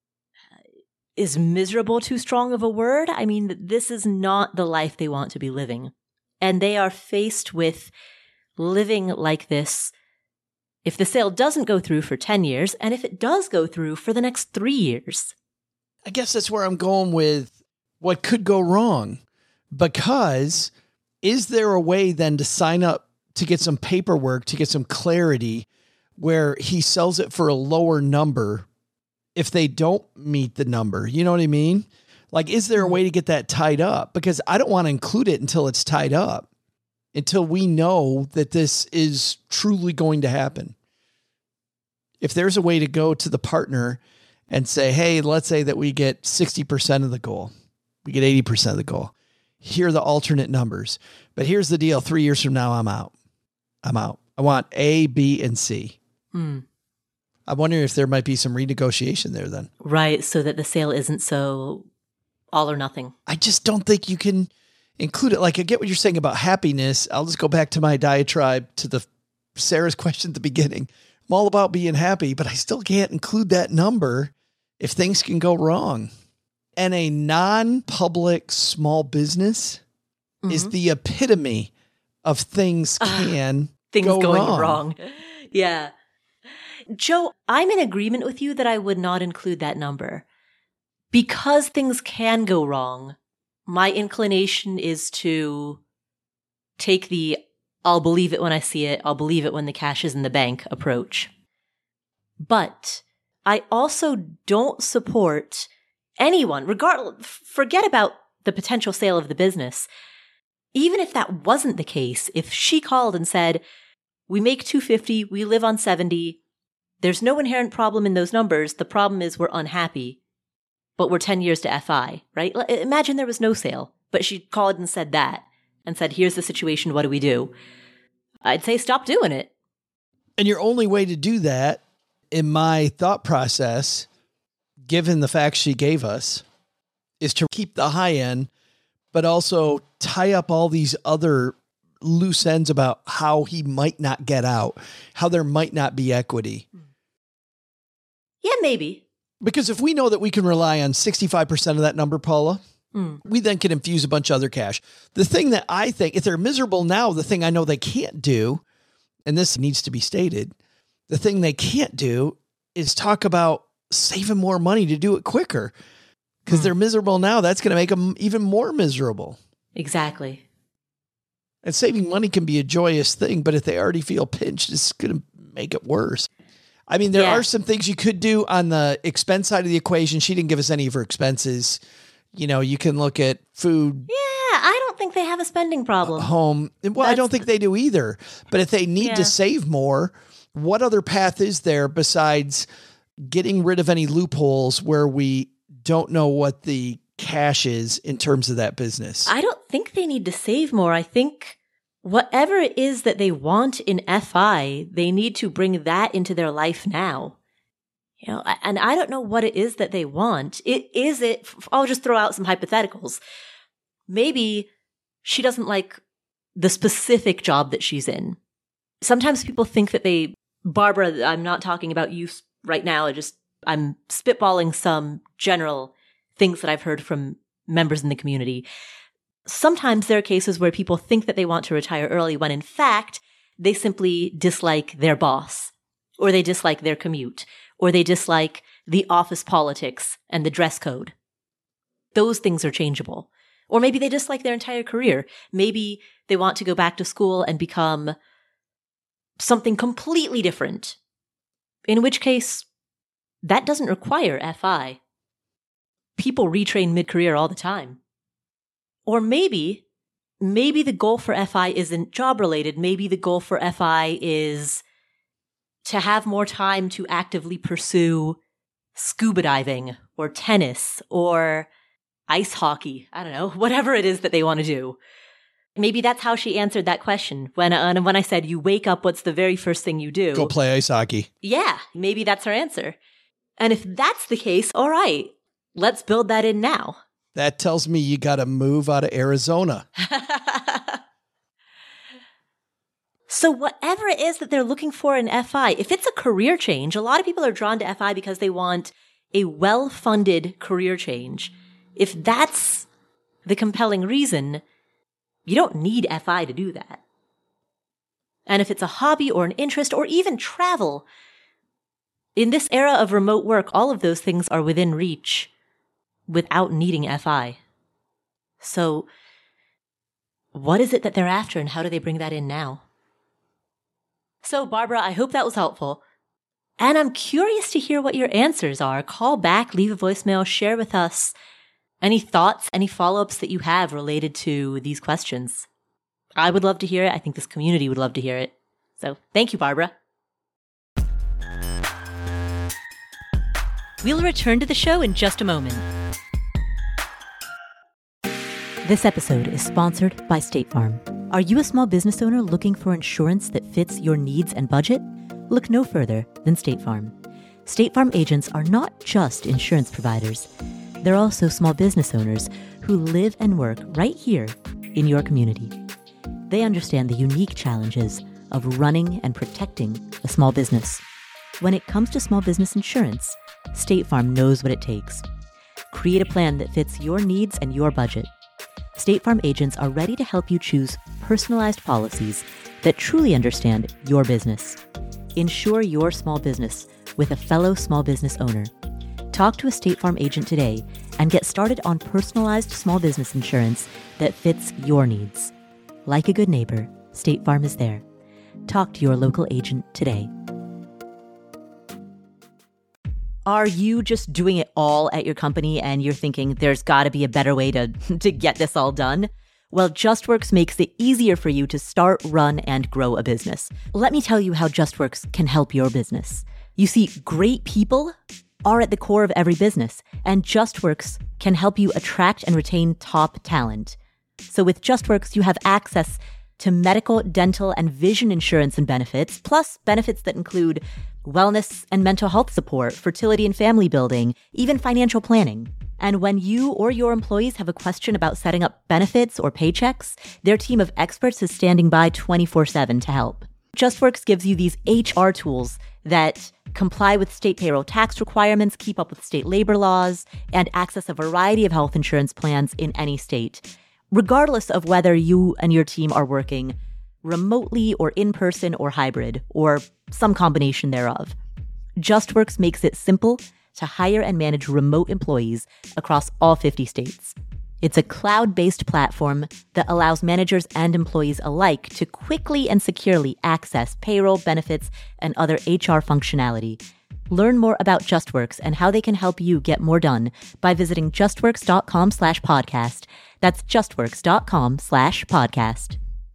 miserable too strong of a word? I mean, this is not the life they want to be living. And they are faced with living like this if the sale doesn't go through for 10 years, and if it does go through for the next 3 years. I guess that's where I'm going with what could go wrong. Because is there a way then to sign up to get some paperwork, to get some clarity, where he sells it for a lower number if they don't meet the number? You know what I mean? Like, is there a way to get that tied up? Because I don't want to include it until it's tied up, until we know that this is truly going to happen. If there's a way to go to the partner and say, hey, let's say that we get 60% of the goal. We get 80% of the goal. Here are the alternate numbers. But here's the deal. 3 years from now, I'm out. I want A, B, and C. I'm wondering if there might be some renegotiation there then. Right. So that the sale isn't so all or nothing. I just don't think you can include it. Like, I get what you're saying about happiness. I'll just go back to my diatribe to Sarah's question at the beginning. I'm all about being happy, but I still can't include that number if things can go wrong. And a non-public small business is the epitome of things can go going wrong. Yeah. Joe, I'm in agreement with you that I would not include that number. Because things can go wrong, my inclination is to take the I'll believe it when I see it, I'll believe it when the cash is in the bank approach. But I also don't support anyone, forget about the potential sale of the business. Even if that wasn't the case, if she called and said, we make $250, we live on $70, there's no inherent problem in those numbers. The problem is we're unhappy, but we're 10 years to FI, right? Imagine there was no sale, but she called and said that and said, here's the situation. What do we do? I'd say stop doing it. And your only way to do that, in my thought process, given the facts she gave us, is to keep the high end, but also tie up all these other loose ends about how he might not get out, how there might not be equity. Yeah, maybe. Because if we know that we can rely on 65% of that number, Paula, we then can infuse a bunch of other cash. The thing that I think, if they're miserable now, the thing I know they can't do, and this needs to be stated, the thing they can't do is talk about saving more money to do it quicker. Because they're miserable now, that's going to make them even more miserable. Exactly. And saving money can be a joyous thing, but if they already feel pinched, it's going to make it worse. I mean, there are some things you could do on the expense side of the equation. She didn't give us any of her expenses. You know, you can look at food. Yeah, I don't think they have a spending problem. Home. Well, I don't think they do either. But if they need to save more, what other path is there besides getting rid of any loopholes where we don't know what the cash is in terms of that business? I don't think they need to save more. I think whatever it is that they want in FI, they need to bring that into their life now. You know, and I don't know what it is that they want. I'll just throw out some hypotheticals. Maybe she doesn't like the specific job that she's in. Sometimes people think that Barbara, I'm not talking about you right now. I'm spitballing some general things that I've heard from members in the community. Sometimes there are cases where people think that they want to retire early when in fact, they simply dislike their boss, or they dislike their commute, or they dislike the office politics and the dress code. Those things are changeable. Or maybe they dislike their entire career. Maybe they want to go back to school and become something completely different. In which case, that doesn't require FI. People retrain mid-career all the time. Or maybe the goal for FI isn't job-related. Maybe the goal for FI is to have more time to actively pursue scuba diving or tennis or ice hockey. I don't know, whatever it is that they want to do. Maybe that's how she answered that question. When I said, you wake up, what's the very first thing you do? Go play ice hockey. Yeah, maybe that's her answer. And if that's the case, all right, let's build that in now. That tells me you got to move out of Arizona. So whatever it is that they're looking for in FI, if it's a career change, a lot of people are drawn to FI because they want a well-funded career change. If that's the compelling reason, you don't need FI to do that. And if it's a hobby or an interest or even travel, in this era of remote work, all of those things are within reach without needing FI. So what is it that they're after and how do they bring that in now? So, Barbara, I hope that was helpful. And I'm curious to hear what your answers are. Call back, leave a voicemail, share with us any thoughts, any follow-ups that you have related to these questions. I would love to hear it. I think this community would love to hear it. So, thank you, Barbara. We'll return to the show in just a moment. This episode is sponsored by State Farm. Are you a small business owner looking for insurance that fits your needs and budget? Look no further than State Farm. State Farm agents are not just insurance providers. they're also small business owners who live and work right here in your community. They understand the unique challenges of running and protecting a small business. When it comes to small business insurance, State Farm knows what it takes. Create a plan that fits your needs and your budget. State Farm agents are ready to help you choose personalized policies that truly understand your business. Insure your small business with a fellow small business owner. Talk to a State Farm agent today and get started on personalized small business insurance that fits your needs. Like a good neighbor, State Farm is there. Talk to your local agent today. Are you just doing it all at your company and you're thinking there's got to be a better way to get this all done? Well, JustWorks makes it easier for you to start, run, and grow a business. Let me tell you how JustWorks can help your business. You see, great people are at the core of every business, and JustWorks can help you attract and retain top talent. So with JustWorks, you have access to medical, dental, and vision insurance and benefits, plus benefits that include wellness and mental health support, fertility and family building, even financial planning. And when you or your employees have a question about setting up benefits or paychecks, their team of experts is standing by 24/7 to help. JustWorks gives you these HR tools that comply with state payroll tax requirements, keep up with state labor laws, and access a variety of health insurance plans in any state, regardless of whether you and your team are working remotely or in person or hybrid, or some combination thereof. JustWorks makes it simple to hire and manage remote employees across all 50 states. It's a cloud-based platform that allows managers and employees alike to quickly and securely access payroll, benefits, and other HR functionality. Learn more about JustWorks and how they can help you get more done by visiting justworks.com/podcast. That's justworks.com/podcast.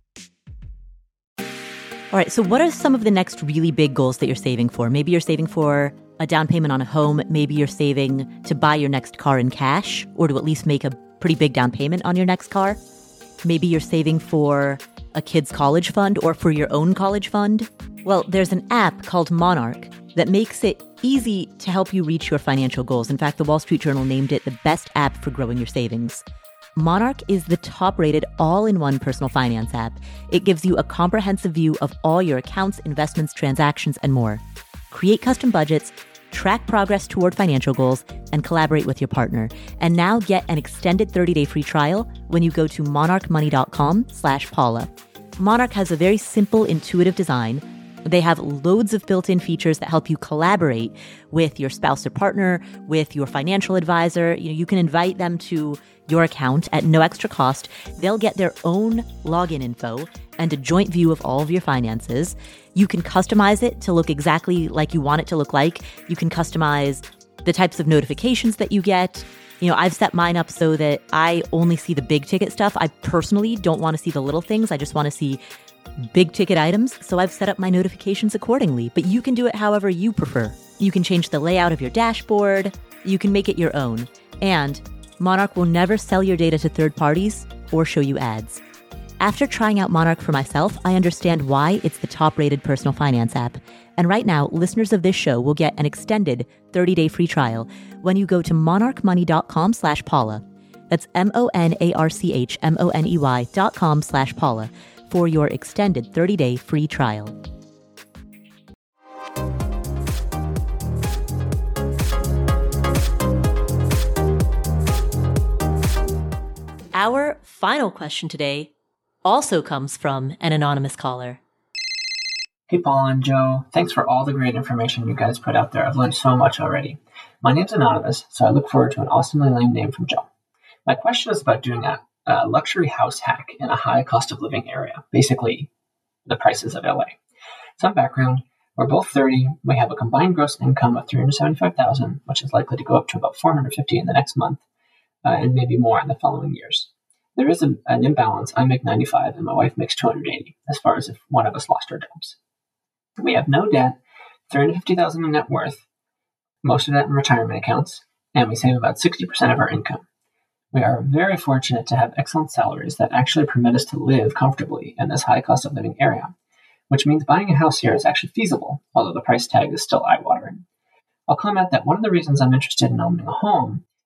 All right, so what are some of the next really big goals that you're saving for? Maybe you're saving for a down payment on a home. Maybe you're saving to buy your next car in cash, or to at least make a pretty big down payment on your next car. Maybe you're saving for a kid's college fund or for your own college fund. Well, there's an app called Monarch that makes it easy to help you reach your financial goals. In fact, the Wall Street Journal named it the best app for growing your savings. Monarch is the top-rated all-in-one personal finance app. It gives you a comprehensive view of all your accounts, investments, transactions, and more. Create custom budgets, track progress toward financial goals, and collaborate with your partner. And now get an extended 30-day free trial when you go to monarchmoney.com/Paula. Monarch has a very simple, intuitive design. They have loads of built-in features that help you collaborate with your spouse or partner, with your financial advisor. You can invite them to your account at no extra cost. They'll get their own login info and a joint view of all of your finances. You can customize it to look exactly like you want it to look like. You can customize the types of notifications that you get. I've set mine up so that I only see the big ticket stuff. I personally don't want to see the little things. I just want to see big ticket items. So I've set up my notifications accordingly, but you can do it however you prefer. You can change the layout of your dashboard. You can make it your own. And Monarch will never sell your data to third parties or show you ads. After trying out Monarch for myself, I understand why it's the top-rated personal finance app. And right now, listeners of this show will get an extended 30-day free trial when you go to monarchmoney.com/Paula. That's monarchmoney.com/Paula for your extended 30-day free trial. Our final question today also comes from an anonymous caller. Hey, Paula and Joe. Thanks for all the great information you guys put out there. I've learned so much already. My name's Anonymous, so I look forward to an awesomely lame name from Joe. My question is about doing a luxury house hack in a high cost of living area, basically the prices of LA. Some background, we're both 30, we have a combined gross income of $375,000, which is likely to go up to about $450,000 in the next month, and maybe more in the following years. There is an imbalance. I make $95,000 and my wife makes $280,000, as far as if one of us lost our jobs. We have no debt, $350,000 in net worth, most of that in retirement accounts, and we save about 60% of our income. We are very fortunate to have excellent salaries that actually permit us to live comfortably in this high cost of living area, which means buying a house here is actually feasible, although the price tag is still eye-watering. I'll comment that one of the reasons I'm interested in owning a home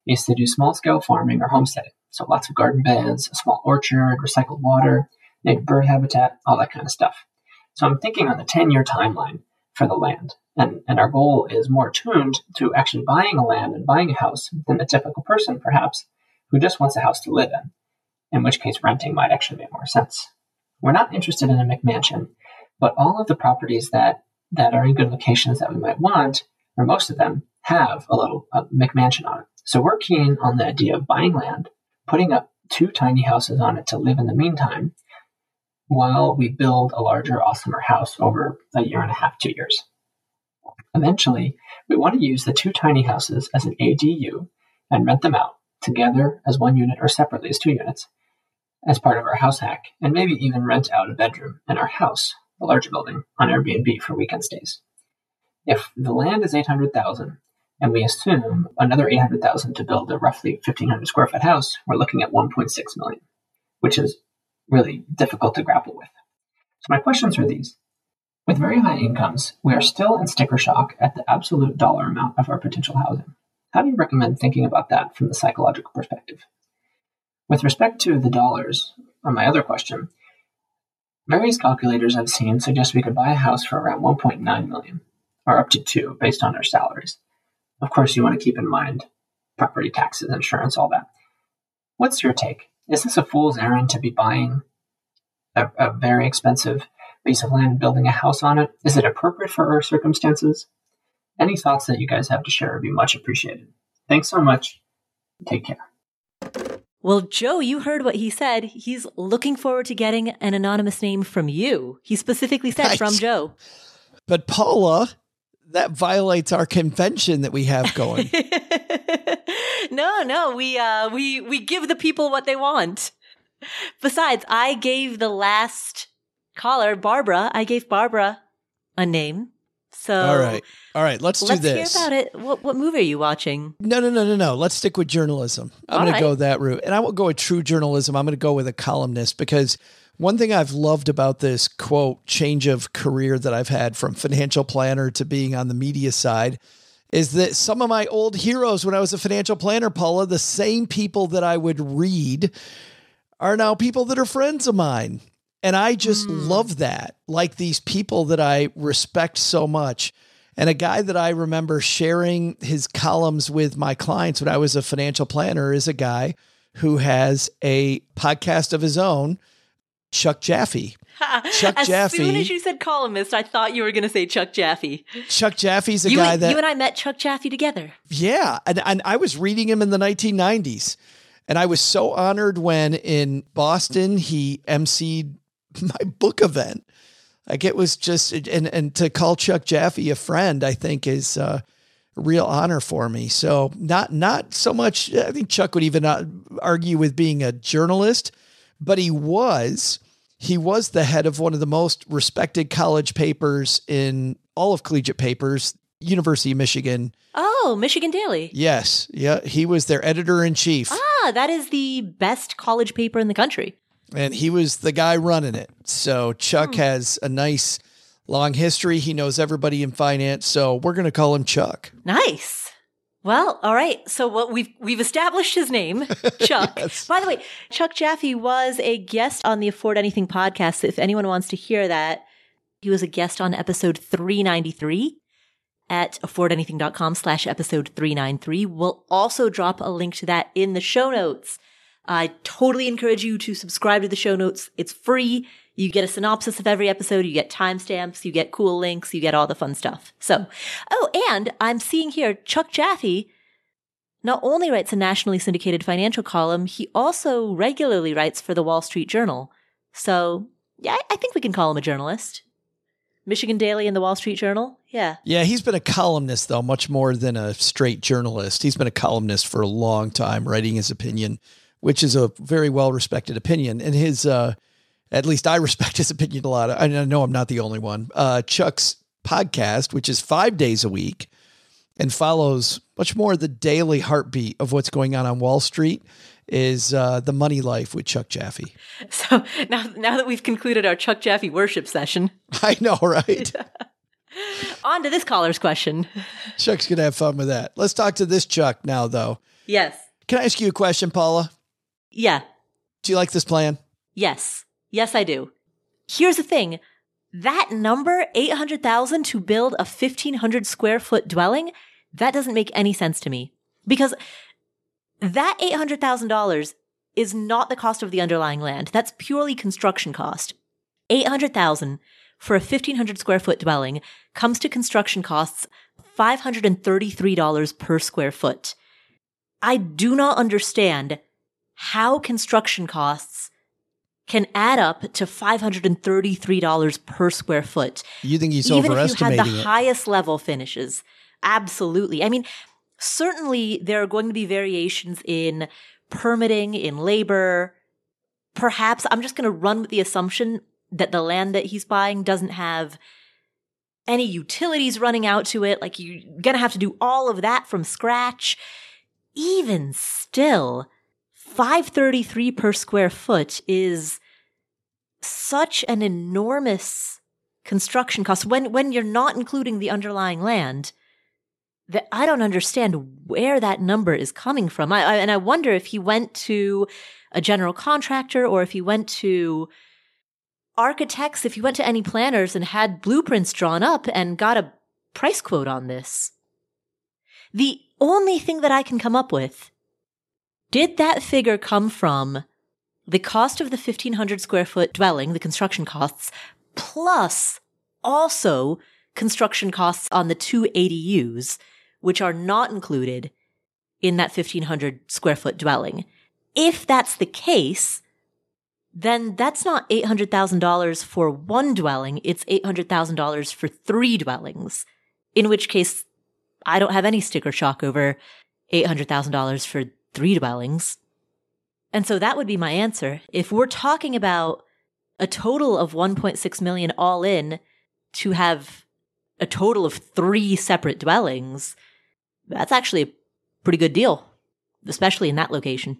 I used to do small-scale farming or homesteading, so lots of garden beds, a small orchard, recycled water, native bird habitat, all that kind of stuff. So I'm thinking on the 10-year timeline for the land, and our goal is more tuned to actually buying a land and buying a house than the typical person, perhaps, who just wants a house to live in which case renting might actually make more sense. We're not interested in a McMansion, but all of the properties that are in good locations that we might want, or most of them, have a little McMansion on it. So we're keen on the idea of buying land, putting up 2 tiny houses on it to live in the meantime, while we build a larger, awesomer house over a year and a half, 2 years. Eventually, we want to use the 2 tiny houses as an ADU and rent them out together as 1 unit or separately as 2 units as part of our house hack, and maybe even rent out a bedroom in our house, the larger building, on Airbnb for weekend stays. If the land is $800,000 and we assume another $800,000 to build a roughly 1,500 square foot house, we're looking at $1.6 million, which is really difficult to grapple with. So my questions are these. With very high incomes, we are still in sticker shock at the absolute dollar amount of our potential housing. How do you recommend thinking about that from the psychological perspective? With respect to the dollars, on my other question, various calculators I've seen suggest we could buy a house for around $1.9 million, or up to $2 million based on our salaries. Of course, you want to keep in mind property taxes, insurance, all that. What's your take? Is this a fool's errand to be buying a very expensive piece of land and building a house on it? Is it appropriate for our circumstances? Any thoughts that you guys have to share would be much appreciated. Thanks so much. Take care. Well, Joe, you heard what he said. He's looking forward to getting an anonymous name from you. He specifically said from Joe. But Paula, that violates our convention that we have going. No, we give the people what they want. Besides, I gave the last caller, Barbara, a name. So all right. Let's do this. Let's hear about it. What movie are you watching? No. Let's stick with journalism. I'm going to go that route, and I won't go with true journalism. I'm going to go with a columnist, because one thing I've loved about this quote change of career that I've had from financial planner to being on the media side is that some of my old heroes when I was a financial planner, Paula, the same people that I would read are now people that are friends of mine. And I just love that. Like these people that I respect so much. And a guy that I remember sharing his columns with my clients when I was a financial planner is a guy who has a podcast of his own, Chuck Jaffe. As soon as you said columnist, I thought you were going to say Chuck Jaffe. Chuck Jaffe's a guy that... You and I met Chuck Jaffe together. Yeah. And I was reading him in the 1990s. And I was so honored when in Boston, he emceed my book event. Like it was just, and to call Chuck Jaffe a friend, I think is a real honor for me. So not so much, I think Chuck would even argue with being a journalist, but he was the head of one of the most respected college papers in all of collegiate papers, University of Michigan. Oh, Michigan Daily. Yes. Yeah. He was their editor-in-chief. That is the best college paper in the country. And he was the guy running it. So Chuck has a nice long history. He knows everybody in finance. So we're going to call him Chuck. Nice. Well, all right. So we've established his name, Chuck. Yes. By the way, Chuck Jaffe was a guest on the Afford Anything podcast. If anyone wants to hear that, he was a guest on episode 393 at affordanything.com/episode 393. We'll also drop a link to that in the show notes. I totally encourage you to subscribe to the show notes. It's free. You get a synopsis of every episode. You get timestamps. You get cool links. You get all the fun stuff. So, and I'm seeing here, Chuck Jaffe not only writes a nationally syndicated financial column, he also regularly writes for the Wall Street Journal. So, yeah, I think we can call him a journalist. Michigan Daily and the Wall Street Journal. Yeah. Yeah, he's been a columnist, though, much more than a straight journalist. He's been a columnist for a long time, writing his opinion, which is a very well-respected opinion. And his, at least I respect his opinion a lot. I know I'm not the only one. Chuck's podcast, which is 5 days a week and follows much more the daily heartbeat of what's going on Wall Street, is The Money Life with Chuck Jaffe. So now that we've concluded our Chuck Jaffe worship session. I know, right? On to this caller's question. Chuck's going to have fun with that. Let's talk to this Chuck now, though. Yes. Can I ask you a question, Paula? Yeah. Do you like this plan? Yes. Yes, I do. Here's the thing. That number, 800,000 to build a 1,500 square foot dwelling, that doesn't make any sense to me. Because that $800,000 is not the cost of the underlying land. That's purely construction cost. 800,000 for a 1,500 square foot dwelling comes to construction costs $533 per square foot. I do not understand how construction costs can add up to $533 per square foot. You think he's even overestimating if you had the it? highest level finishes. Absolutely. I mean, certainly there are going to be variations in permitting, in labor. Perhaps I'm just going to run with the assumption that the land that he's buying doesn't have any utilities running out to it. Like, you're going to have to do all of that from scratch. Even still, $533 per square foot is such an enormous construction cost when you're not including the underlying land that I don't understand where that number is coming from. And I wonder if he went to a general contractor or if he went to architects, if he went to any planners and had blueprints drawn up and got a price quote on this. The only thing that I can come up with, did that figure come from the cost of the 1,500 square foot dwelling, the construction costs, plus also construction costs on the 2 ADUs, which are not included in that 1,500 square foot dwelling? If that's the case, then that's not $800,000 for one dwelling, it's $800,000 for 3 dwellings, in which case I don't have any sticker shock over $800,000 for 3 dwellings. And so that would be my answer. If we're talking about a total of $1.6 million all in to have a total of 3 separate dwellings, that's actually a pretty good deal, especially in that location.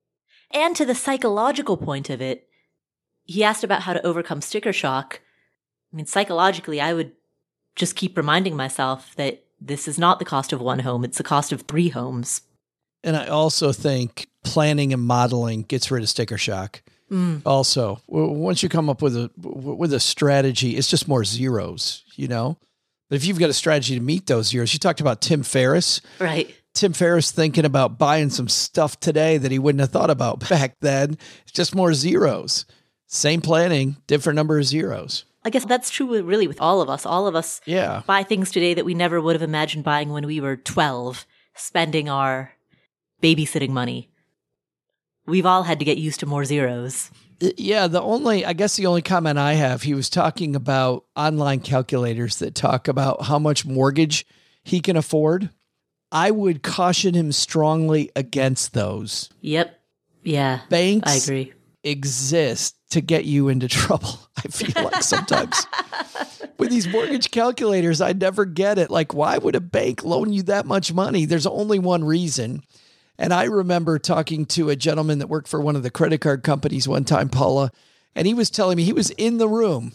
And to the psychological point of it, he asked about how to overcome sticker shock. I mean, psychologically, I would just keep reminding myself that this is not the cost of 1 home, it's the cost of 3 homes. And I also think planning and modeling gets rid of sticker shock. Also, once you come up with a strategy, it's just more zeros, you know? But if you've got a strategy to meet those zeros, you talked about Tim Ferriss. Right. Tim Ferriss thinking about buying some stuff today that he wouldn't have thought about back then. It's just more zeros. Same planning, different number of zeros. I guess that's true really with all of us. All of us buy things today that we never would have imagined buying when we were 12, spending our babysitting money. We've all had to get used to more zeros. Yeah, the only comment I have, he was talking about online calculators that talk about how much mortgage he can afford. I would caution him strongly against those. Yep. Yeah. Banks I agree. exist to get you into trouble, I feel like sometimes. With these mortgage calculators, I never get it. Like, why would a bank loan you that much money? There's only one reason. And I remember talking to a gentleman that worked for one of the credit card companies one time, Paula, and he was telling me he was in the room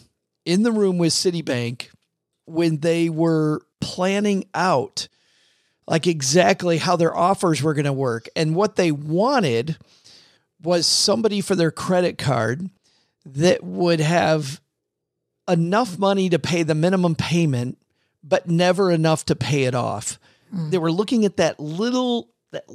with Citibank when they were planning out like exactly how their offers were going to work. And what they wanted was somebody for their credit card that would have enough money to pay the minimum payment, but never enough to pay it off. They were looking at that little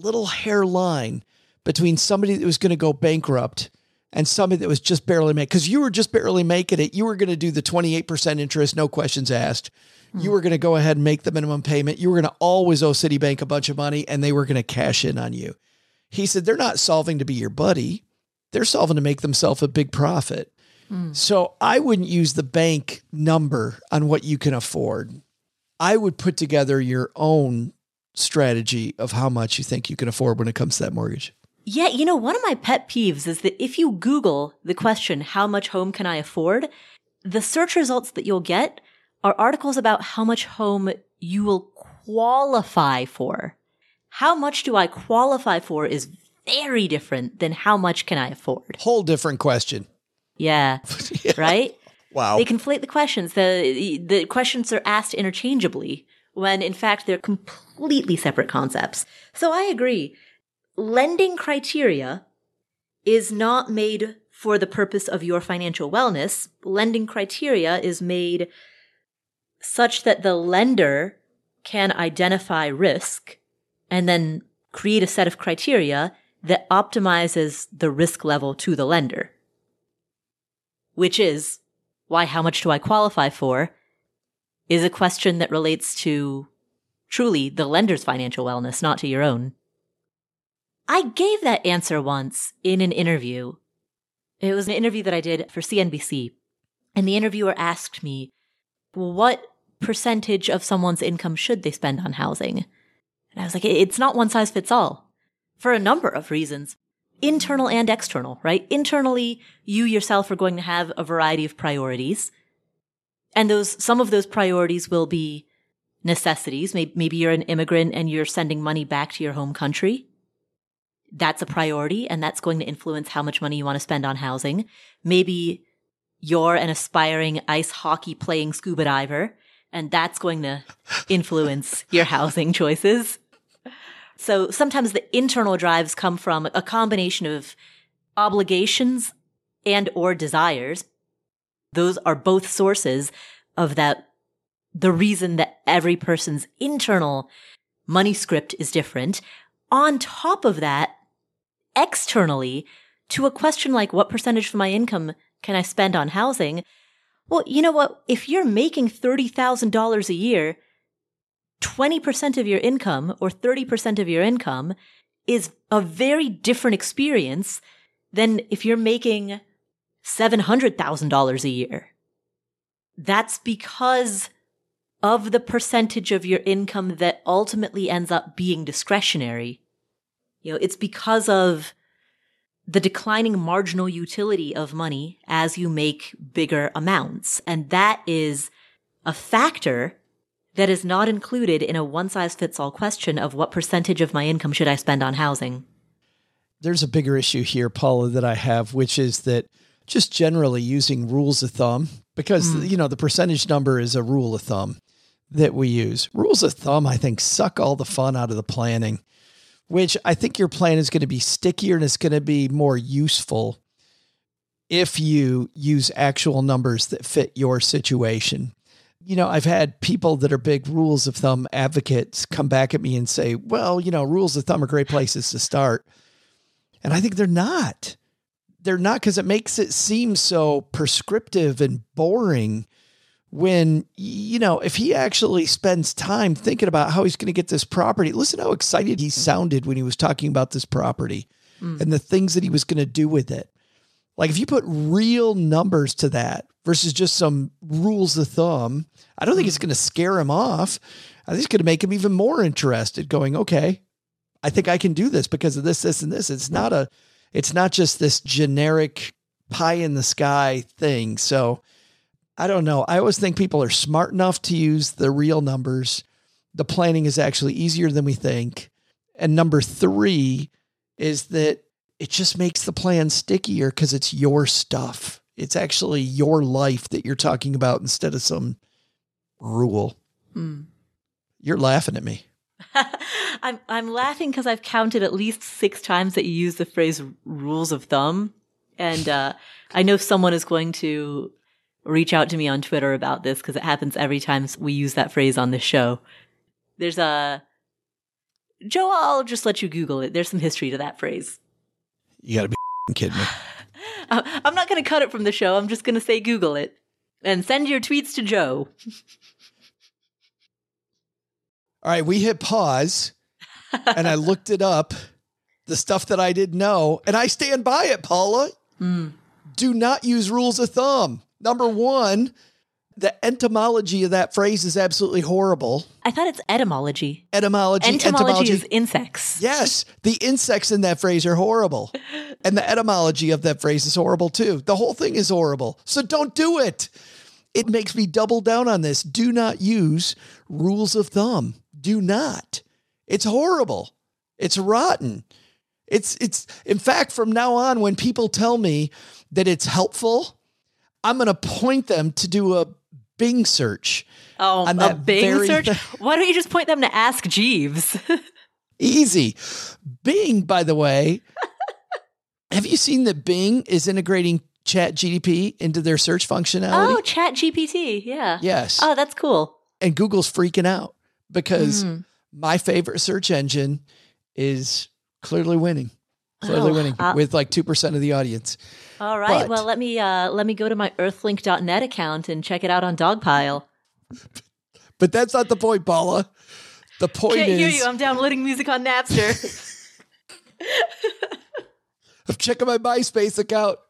hairline between somebody that was going to go bankrupt and somebody that was just barely making, because you were just barely making it. You were going to do the 28% interest, no questions asked. You were going to go ahead and make the minimum payment. You were going to always owe Citibank a bunch of money and they were going to cash in on you. He said, they're not solving to be your buddy. They're solving to make themselves a big profit. So I wouldn't use the bank number on what you can afford. I would put together your own strategy of how much you think you can afford when it comes to that mortgage. Yeah, you know, one of my pet peeves is that if you Google the question, how much home can I afford? The search results that you'll get are articles about how much home you will qualify for. How much do I qualify for is very different than how much can I afford. Whole different question. Yeah, right? Wow. They conflate the questions. The questions are asked interchangeably when in fact they're completely separate concepts. So I agree. lending criteria is not made for the purpose of your financial wellness. Lending criteria is made such that the lender can identify risk and then create a set of criteria that optimizes the risk level to the lender. Which is why how much do I qualify for is a question that relates to truly the lender's financial wellness, not to your own. I gave that answer once in an interview. It was an interview that I did for CNBC. And the interviewer asked me, what percentage of someone's income should they spend on housing? And I was like, it's not one size fits all for a number of reasons, internal and external, right? Internally, you yourself are going to have a variety of priorities. And some of those priorities will be necessities. Maybe you're an immigrant and you're sending money back to your home country. That's a priority, and that's going to influence how much money you want to spend on housing. Maybe you're an aspiring ice hockey playing scuba diver, and that's going to influence your housing choices. So sometimes the internal drives come from a combination of obligations and or desires. Those are both sources of the reason that every person's internal money script is different. On top of that, externally, to a question like what percentage of my income can I spend on housing? Well, you know what? If you're making $30,000 a year, 20% of your income or 30% of your income is a very different experience than if you're making $700,000 a year. That's because of the percentage of your income that ultimately ends up being discretionary. It's because of the declining marginal utility of money as you make bigger amounts. And that is a factor that is not included in a one-size-fits-all question of what percentage of my income should I spend on housing. There's a bigger issue here, Paula, that I have, which is that just generally using rules of thumb, because, the percentage number is a rule of thumb that we use. Rules of thumb, I think, suck all the fun out of the planning, which I think your plan is going to be stickier and it's going to be more useful if you use actual numbers that fit your situation. I've had people that are big rules of thumb advocates come back at me and say, well, rules of thumb are great places to start. And I think they're not. They're not, because it makes it seem so prescriptive and boring when, if he actually spends time thinking about how he's going to get this property. Listen how excited he sounded when he was talking about this property and the things that he was going to do with it. Like if you put real numbers to that versus just some rules of thumb, I don't think it's going to scare him off. I think it's going to make him even more interested going, okay, I think I can do this because of this, this, and this. It's not just this generic pie in the sky thing. So I don't know. I always think people are smart enough to use the real numbers. The planning is actually easier than we think. And number 3 is that it just makes the plan stickier because it's your stuff. It's actually your life that you're talking about instead of some rule. You're laughing at me. I'm laughing because I've counted at least 6 times that you use the phrase rules of thumb. And I know someone is going to reach out to me on Twitter about this because it happens every time we use that phrase on this show. There's Joe, I'll just let you Google it. There's some history to that phrase. You got to be kidding me. I'm not going to cut it from the show. I'm just going to say Google it and send your tweets to Joe. All right, we hit pause and I looked it up, the stuff that I didn't know, and I stand by it, Paula. Do not use rules of thumb. Number 1, the etymology of that phrase is absolutely horrible. I thought it's etymology. Entomology is insects. Yes, the insects in that phrase are horrible. And the etymology of that phrase is horrible too. The whole thing is horrible. So don't do it. It makes me double down on this. Do not use rules of thumb. Do not. It's horrible. It's rotten. It's in fact, from now on, when people tell me that it's helpful, I'm going to point them to do a Bing search. Oh, a Bing search? Why don't you just point them to Ask Jeeves? Easy. Bing, by the way, have you seen that Bing is integrating ChatGPT into their search functionality? Oh, ChatGPT. Yeah. Yes. Oh, that's cool. And Google's freaking out because my favorite search engine is clearly winning. Clearly winning with like 2% of the audience. All right. But- well, let me go to my earthlink.net account and check it out on Dogpile. But that's not the point, Paula. The point Can't is... hear you. I'm downloading music on Napster. I'm checking my MySpace account.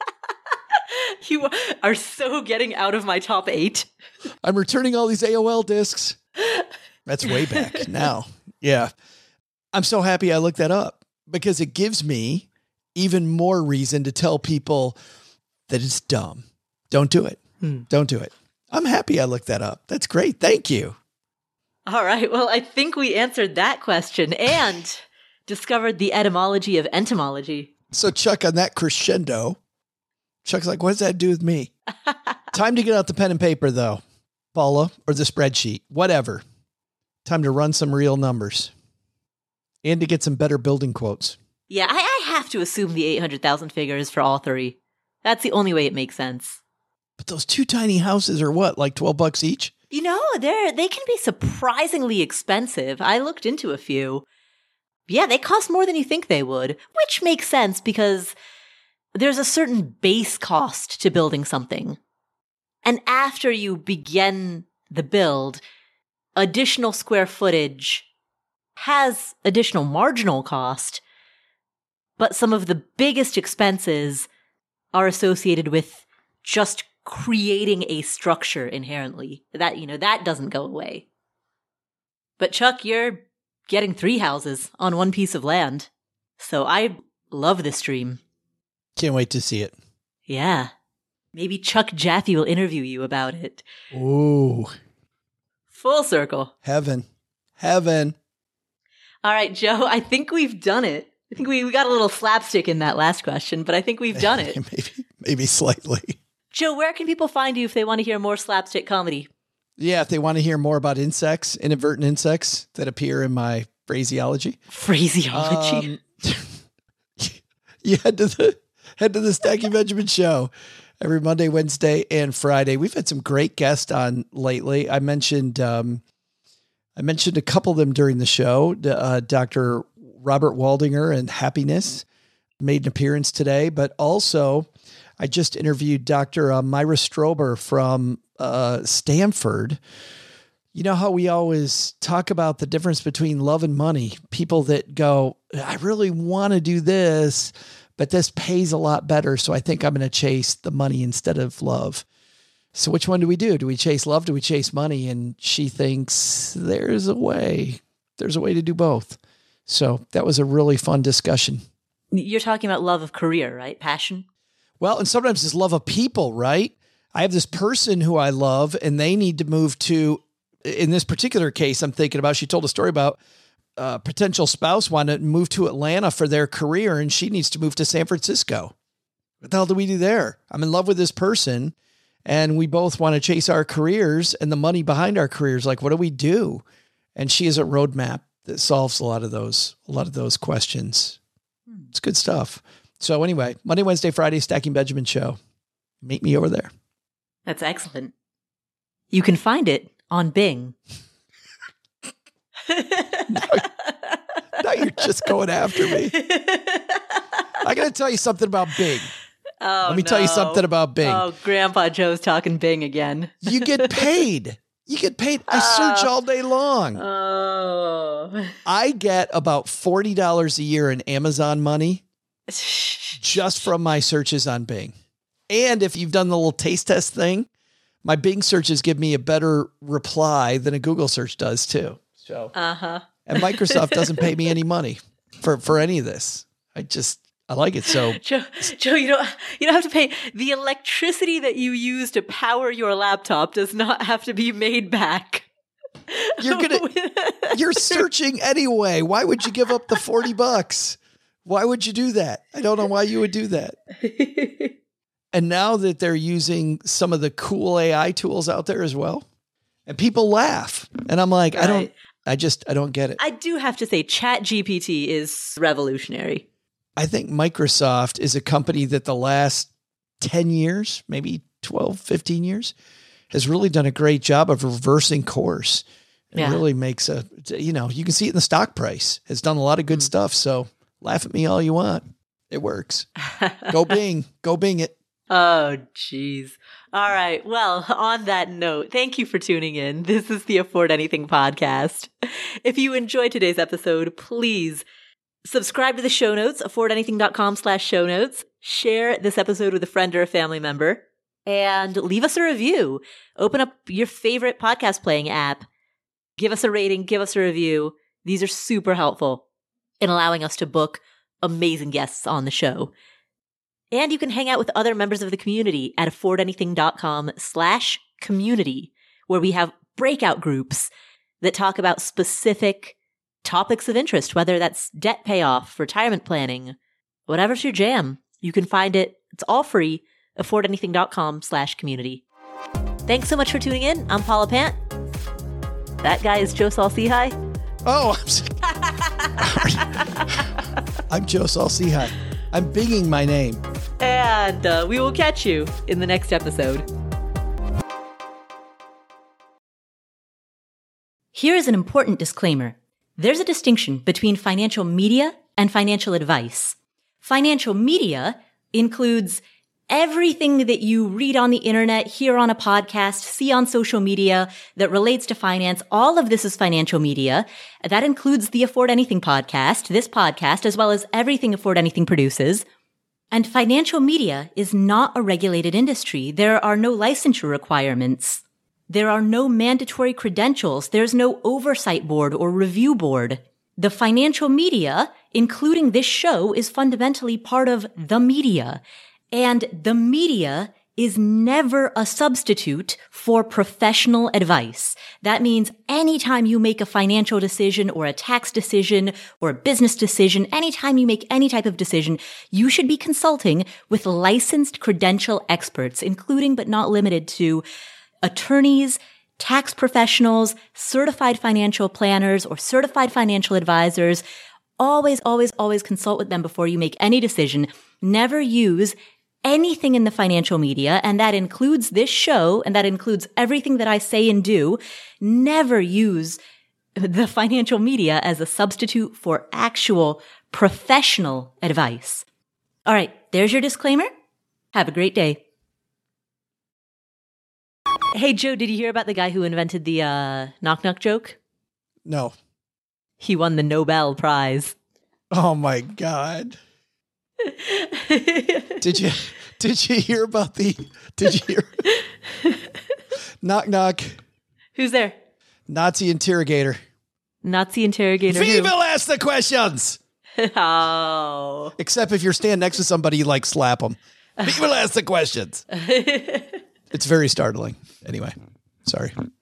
You are so getting out of my top 8. I'm returning all these AOL discs. That's way back now. Yeah. I'm so happy I looked that up because it gives me even more reason to tell people that it's dumb. Don't do it. Don't do it. I'm happy I looked that up. That's great. Thank you. All right. Well, I think we answered that question and discovered the etymology of entomology. So Chuck, on that crescendo, Chuck's like, what does that do with me? Time to get out the pen and paper, though, Paula, or the spreadsheet, whatever. Time to run some real numbers and to get some better building quotes. Yeah, I have to assume the 800,000 figure is for all 3. That's the only way it makes sense. But those 2 tiny houses are what, like $12 each? You know, they can be surprisingly expensive. I looked into a few. Yeah, they cost more than you think they would, which makes sense because there's a certain base cost to building something. And after you begin the build, additional square footage has additional marginal cost, but some of the biggest expenses are associated with just creating a structure inherently. That doesn't go away. But Chuck, you're getting 3 houses on 1 piece of land. So I love this dream. Can't wait to see it. Yeah. Maybe Chuck Jaffe will interview you about it. Ooh. Full circle. Heaven. Heaven. All right, Joe, I think we've done it. I think we got a little slapstick in that last question, but I think we've done it. Maybe slightly. Joe, where can people find you if they want to hear more slapstick comedy? Yeah, if they want to hear more about insects, inadvertent insects that appear in my phraseology. Phraseology. You head to the Stacking Benjamin show every Monday, Wednesday, and Friday. We've had some great guests on lately. I mentioned a couple of them during the show. Dr. Robert Waldinger and Happiness made an appearance today, but also I just interviewed Dr. Myra Strober from Stanford. You know how we always talk about the difference between love and money? People that go, I really want to do this, but this pays a lot better. So I think I'm going to chase the money instead of love. So which one do we do? Do we chase love? Do we chase money? And she thinks there's a way to do both. So that was a really fun discussion. You're talking about love of career, right? Passion? Well, and sometimes it's love of people, right? I have this person who I love and they need to move to, in this particular case, I'm thinking about, she told a story about a potential spouse wanted to move to Atlanta for their career and she needs to move to San Francisco. What the hell do we do there? I'm in love with this person and we both want to chase our careers and the money behind our careers. Like, what do we do? And she has a roadmap that solves a lot of those questions. It's good stuff. So anyway, Monday, Wednesday, Friday, Stacking Benjamin show. Meet me over there. That's excellent. You can find it on Bing. Now you're just going after me. I got to tell you something about Bing. Let me tell you something about Bing. Oh, Grandpa Joe's talking Bing again. You get paid. I search all day long. Oh. I get about $40 a year in Amazon money just from my searches on Bing. And if you've done the little taste test thing, my Bing searches give me a better reply than a Google search does too. So, and Microsoft doesn't pay me any money for any of this. I like it. So Joe, you don't have to pay. The electricity that you use to power your laptop does not have to be made back. You're searching anyway. Why would you give up the $40? Why would you do that? I don't know why you would do that. And now that they're using some of the cool AI tools out there as well, and people laugh, and I'm like, right. I don't get it. I do have to say, ChatGPT is revolutionary. I think Microsoft is a company that the last 10 years, maybe 12, 15 years, has really done a great job of reversing course. It really makes you can see it in the stock price. Has done a lot of good stuff. So laugh at me all you want. It works. Go Bing. Go Bing it. Oh, geez. All right. Well, on that note, thank you for tuning in. This is the Afford Anything podcast. If you enjoyed today's episode, please subscribe to the show notes, affordanything.com/show notes. Share this episode with a friend or a family member and leave us a review. Open up your favorite podcast playing app. Give us a rating. Give us a review. These are super helpful in allowing us to book amazing guests on the show. And you can hang out with other members of the community at affordanything.com/community, where we have breakout groups that talk about specific topics of interest, whether that's debt payoff, retirement planning, whatever's your jam. You can find it. It's all free. affordanything.com/community. Thanks so much for tuning in. I'm Paula Pant. That guy is Joe Saul-Sehy. Oh, I'm Joe Saul-Sehy. I'm binging my name. And we will catch you in the next episode. Here is an important disclaimer. There's a distinction between financial media and financial advice. Financial media includes everything that you read on the internet, hear on a podcast, see on social media that relates to finance. All of this is financial media. That includes the Afford Anything podcast, this podcast, as well as everything Afford Anything produces. And financial media is not a regulated industry. There are no licensure requirements. There are no mandatory credentials. There's no oversight board or review board. The financial media, including this show, is fundamentally part of the media. And the media is never a substitute for professional advice. That means anytime you make a financial decision or a tax decision or a business decision, anytime you make any type of decision, you should be consulting with licensed credential experts, including but not limited to attorneys, tax professionals, certified financial planners, or certified financial advisors. Always, always, always consult with them before you make any decision. Never use anything in the financial media, and that includes this show, and that includes everything that I say and do. Never use the financial media as a substitute for actual professional advice. All right, there's your disclaimer. Have a great day. Hey, Joe, did you hear about the guy who invented the knock-knock joke? No. He won the Nobel Prize. Oh, my God. Did you hear about did you hear? Knock, knock. Who's there? Nazi interrogator. Nazi interrogator. We will ask the questions. Oh. Except if you're standing next to somebody, you like slap them. We will ask the questions. It's very startling. Anyway, sorry.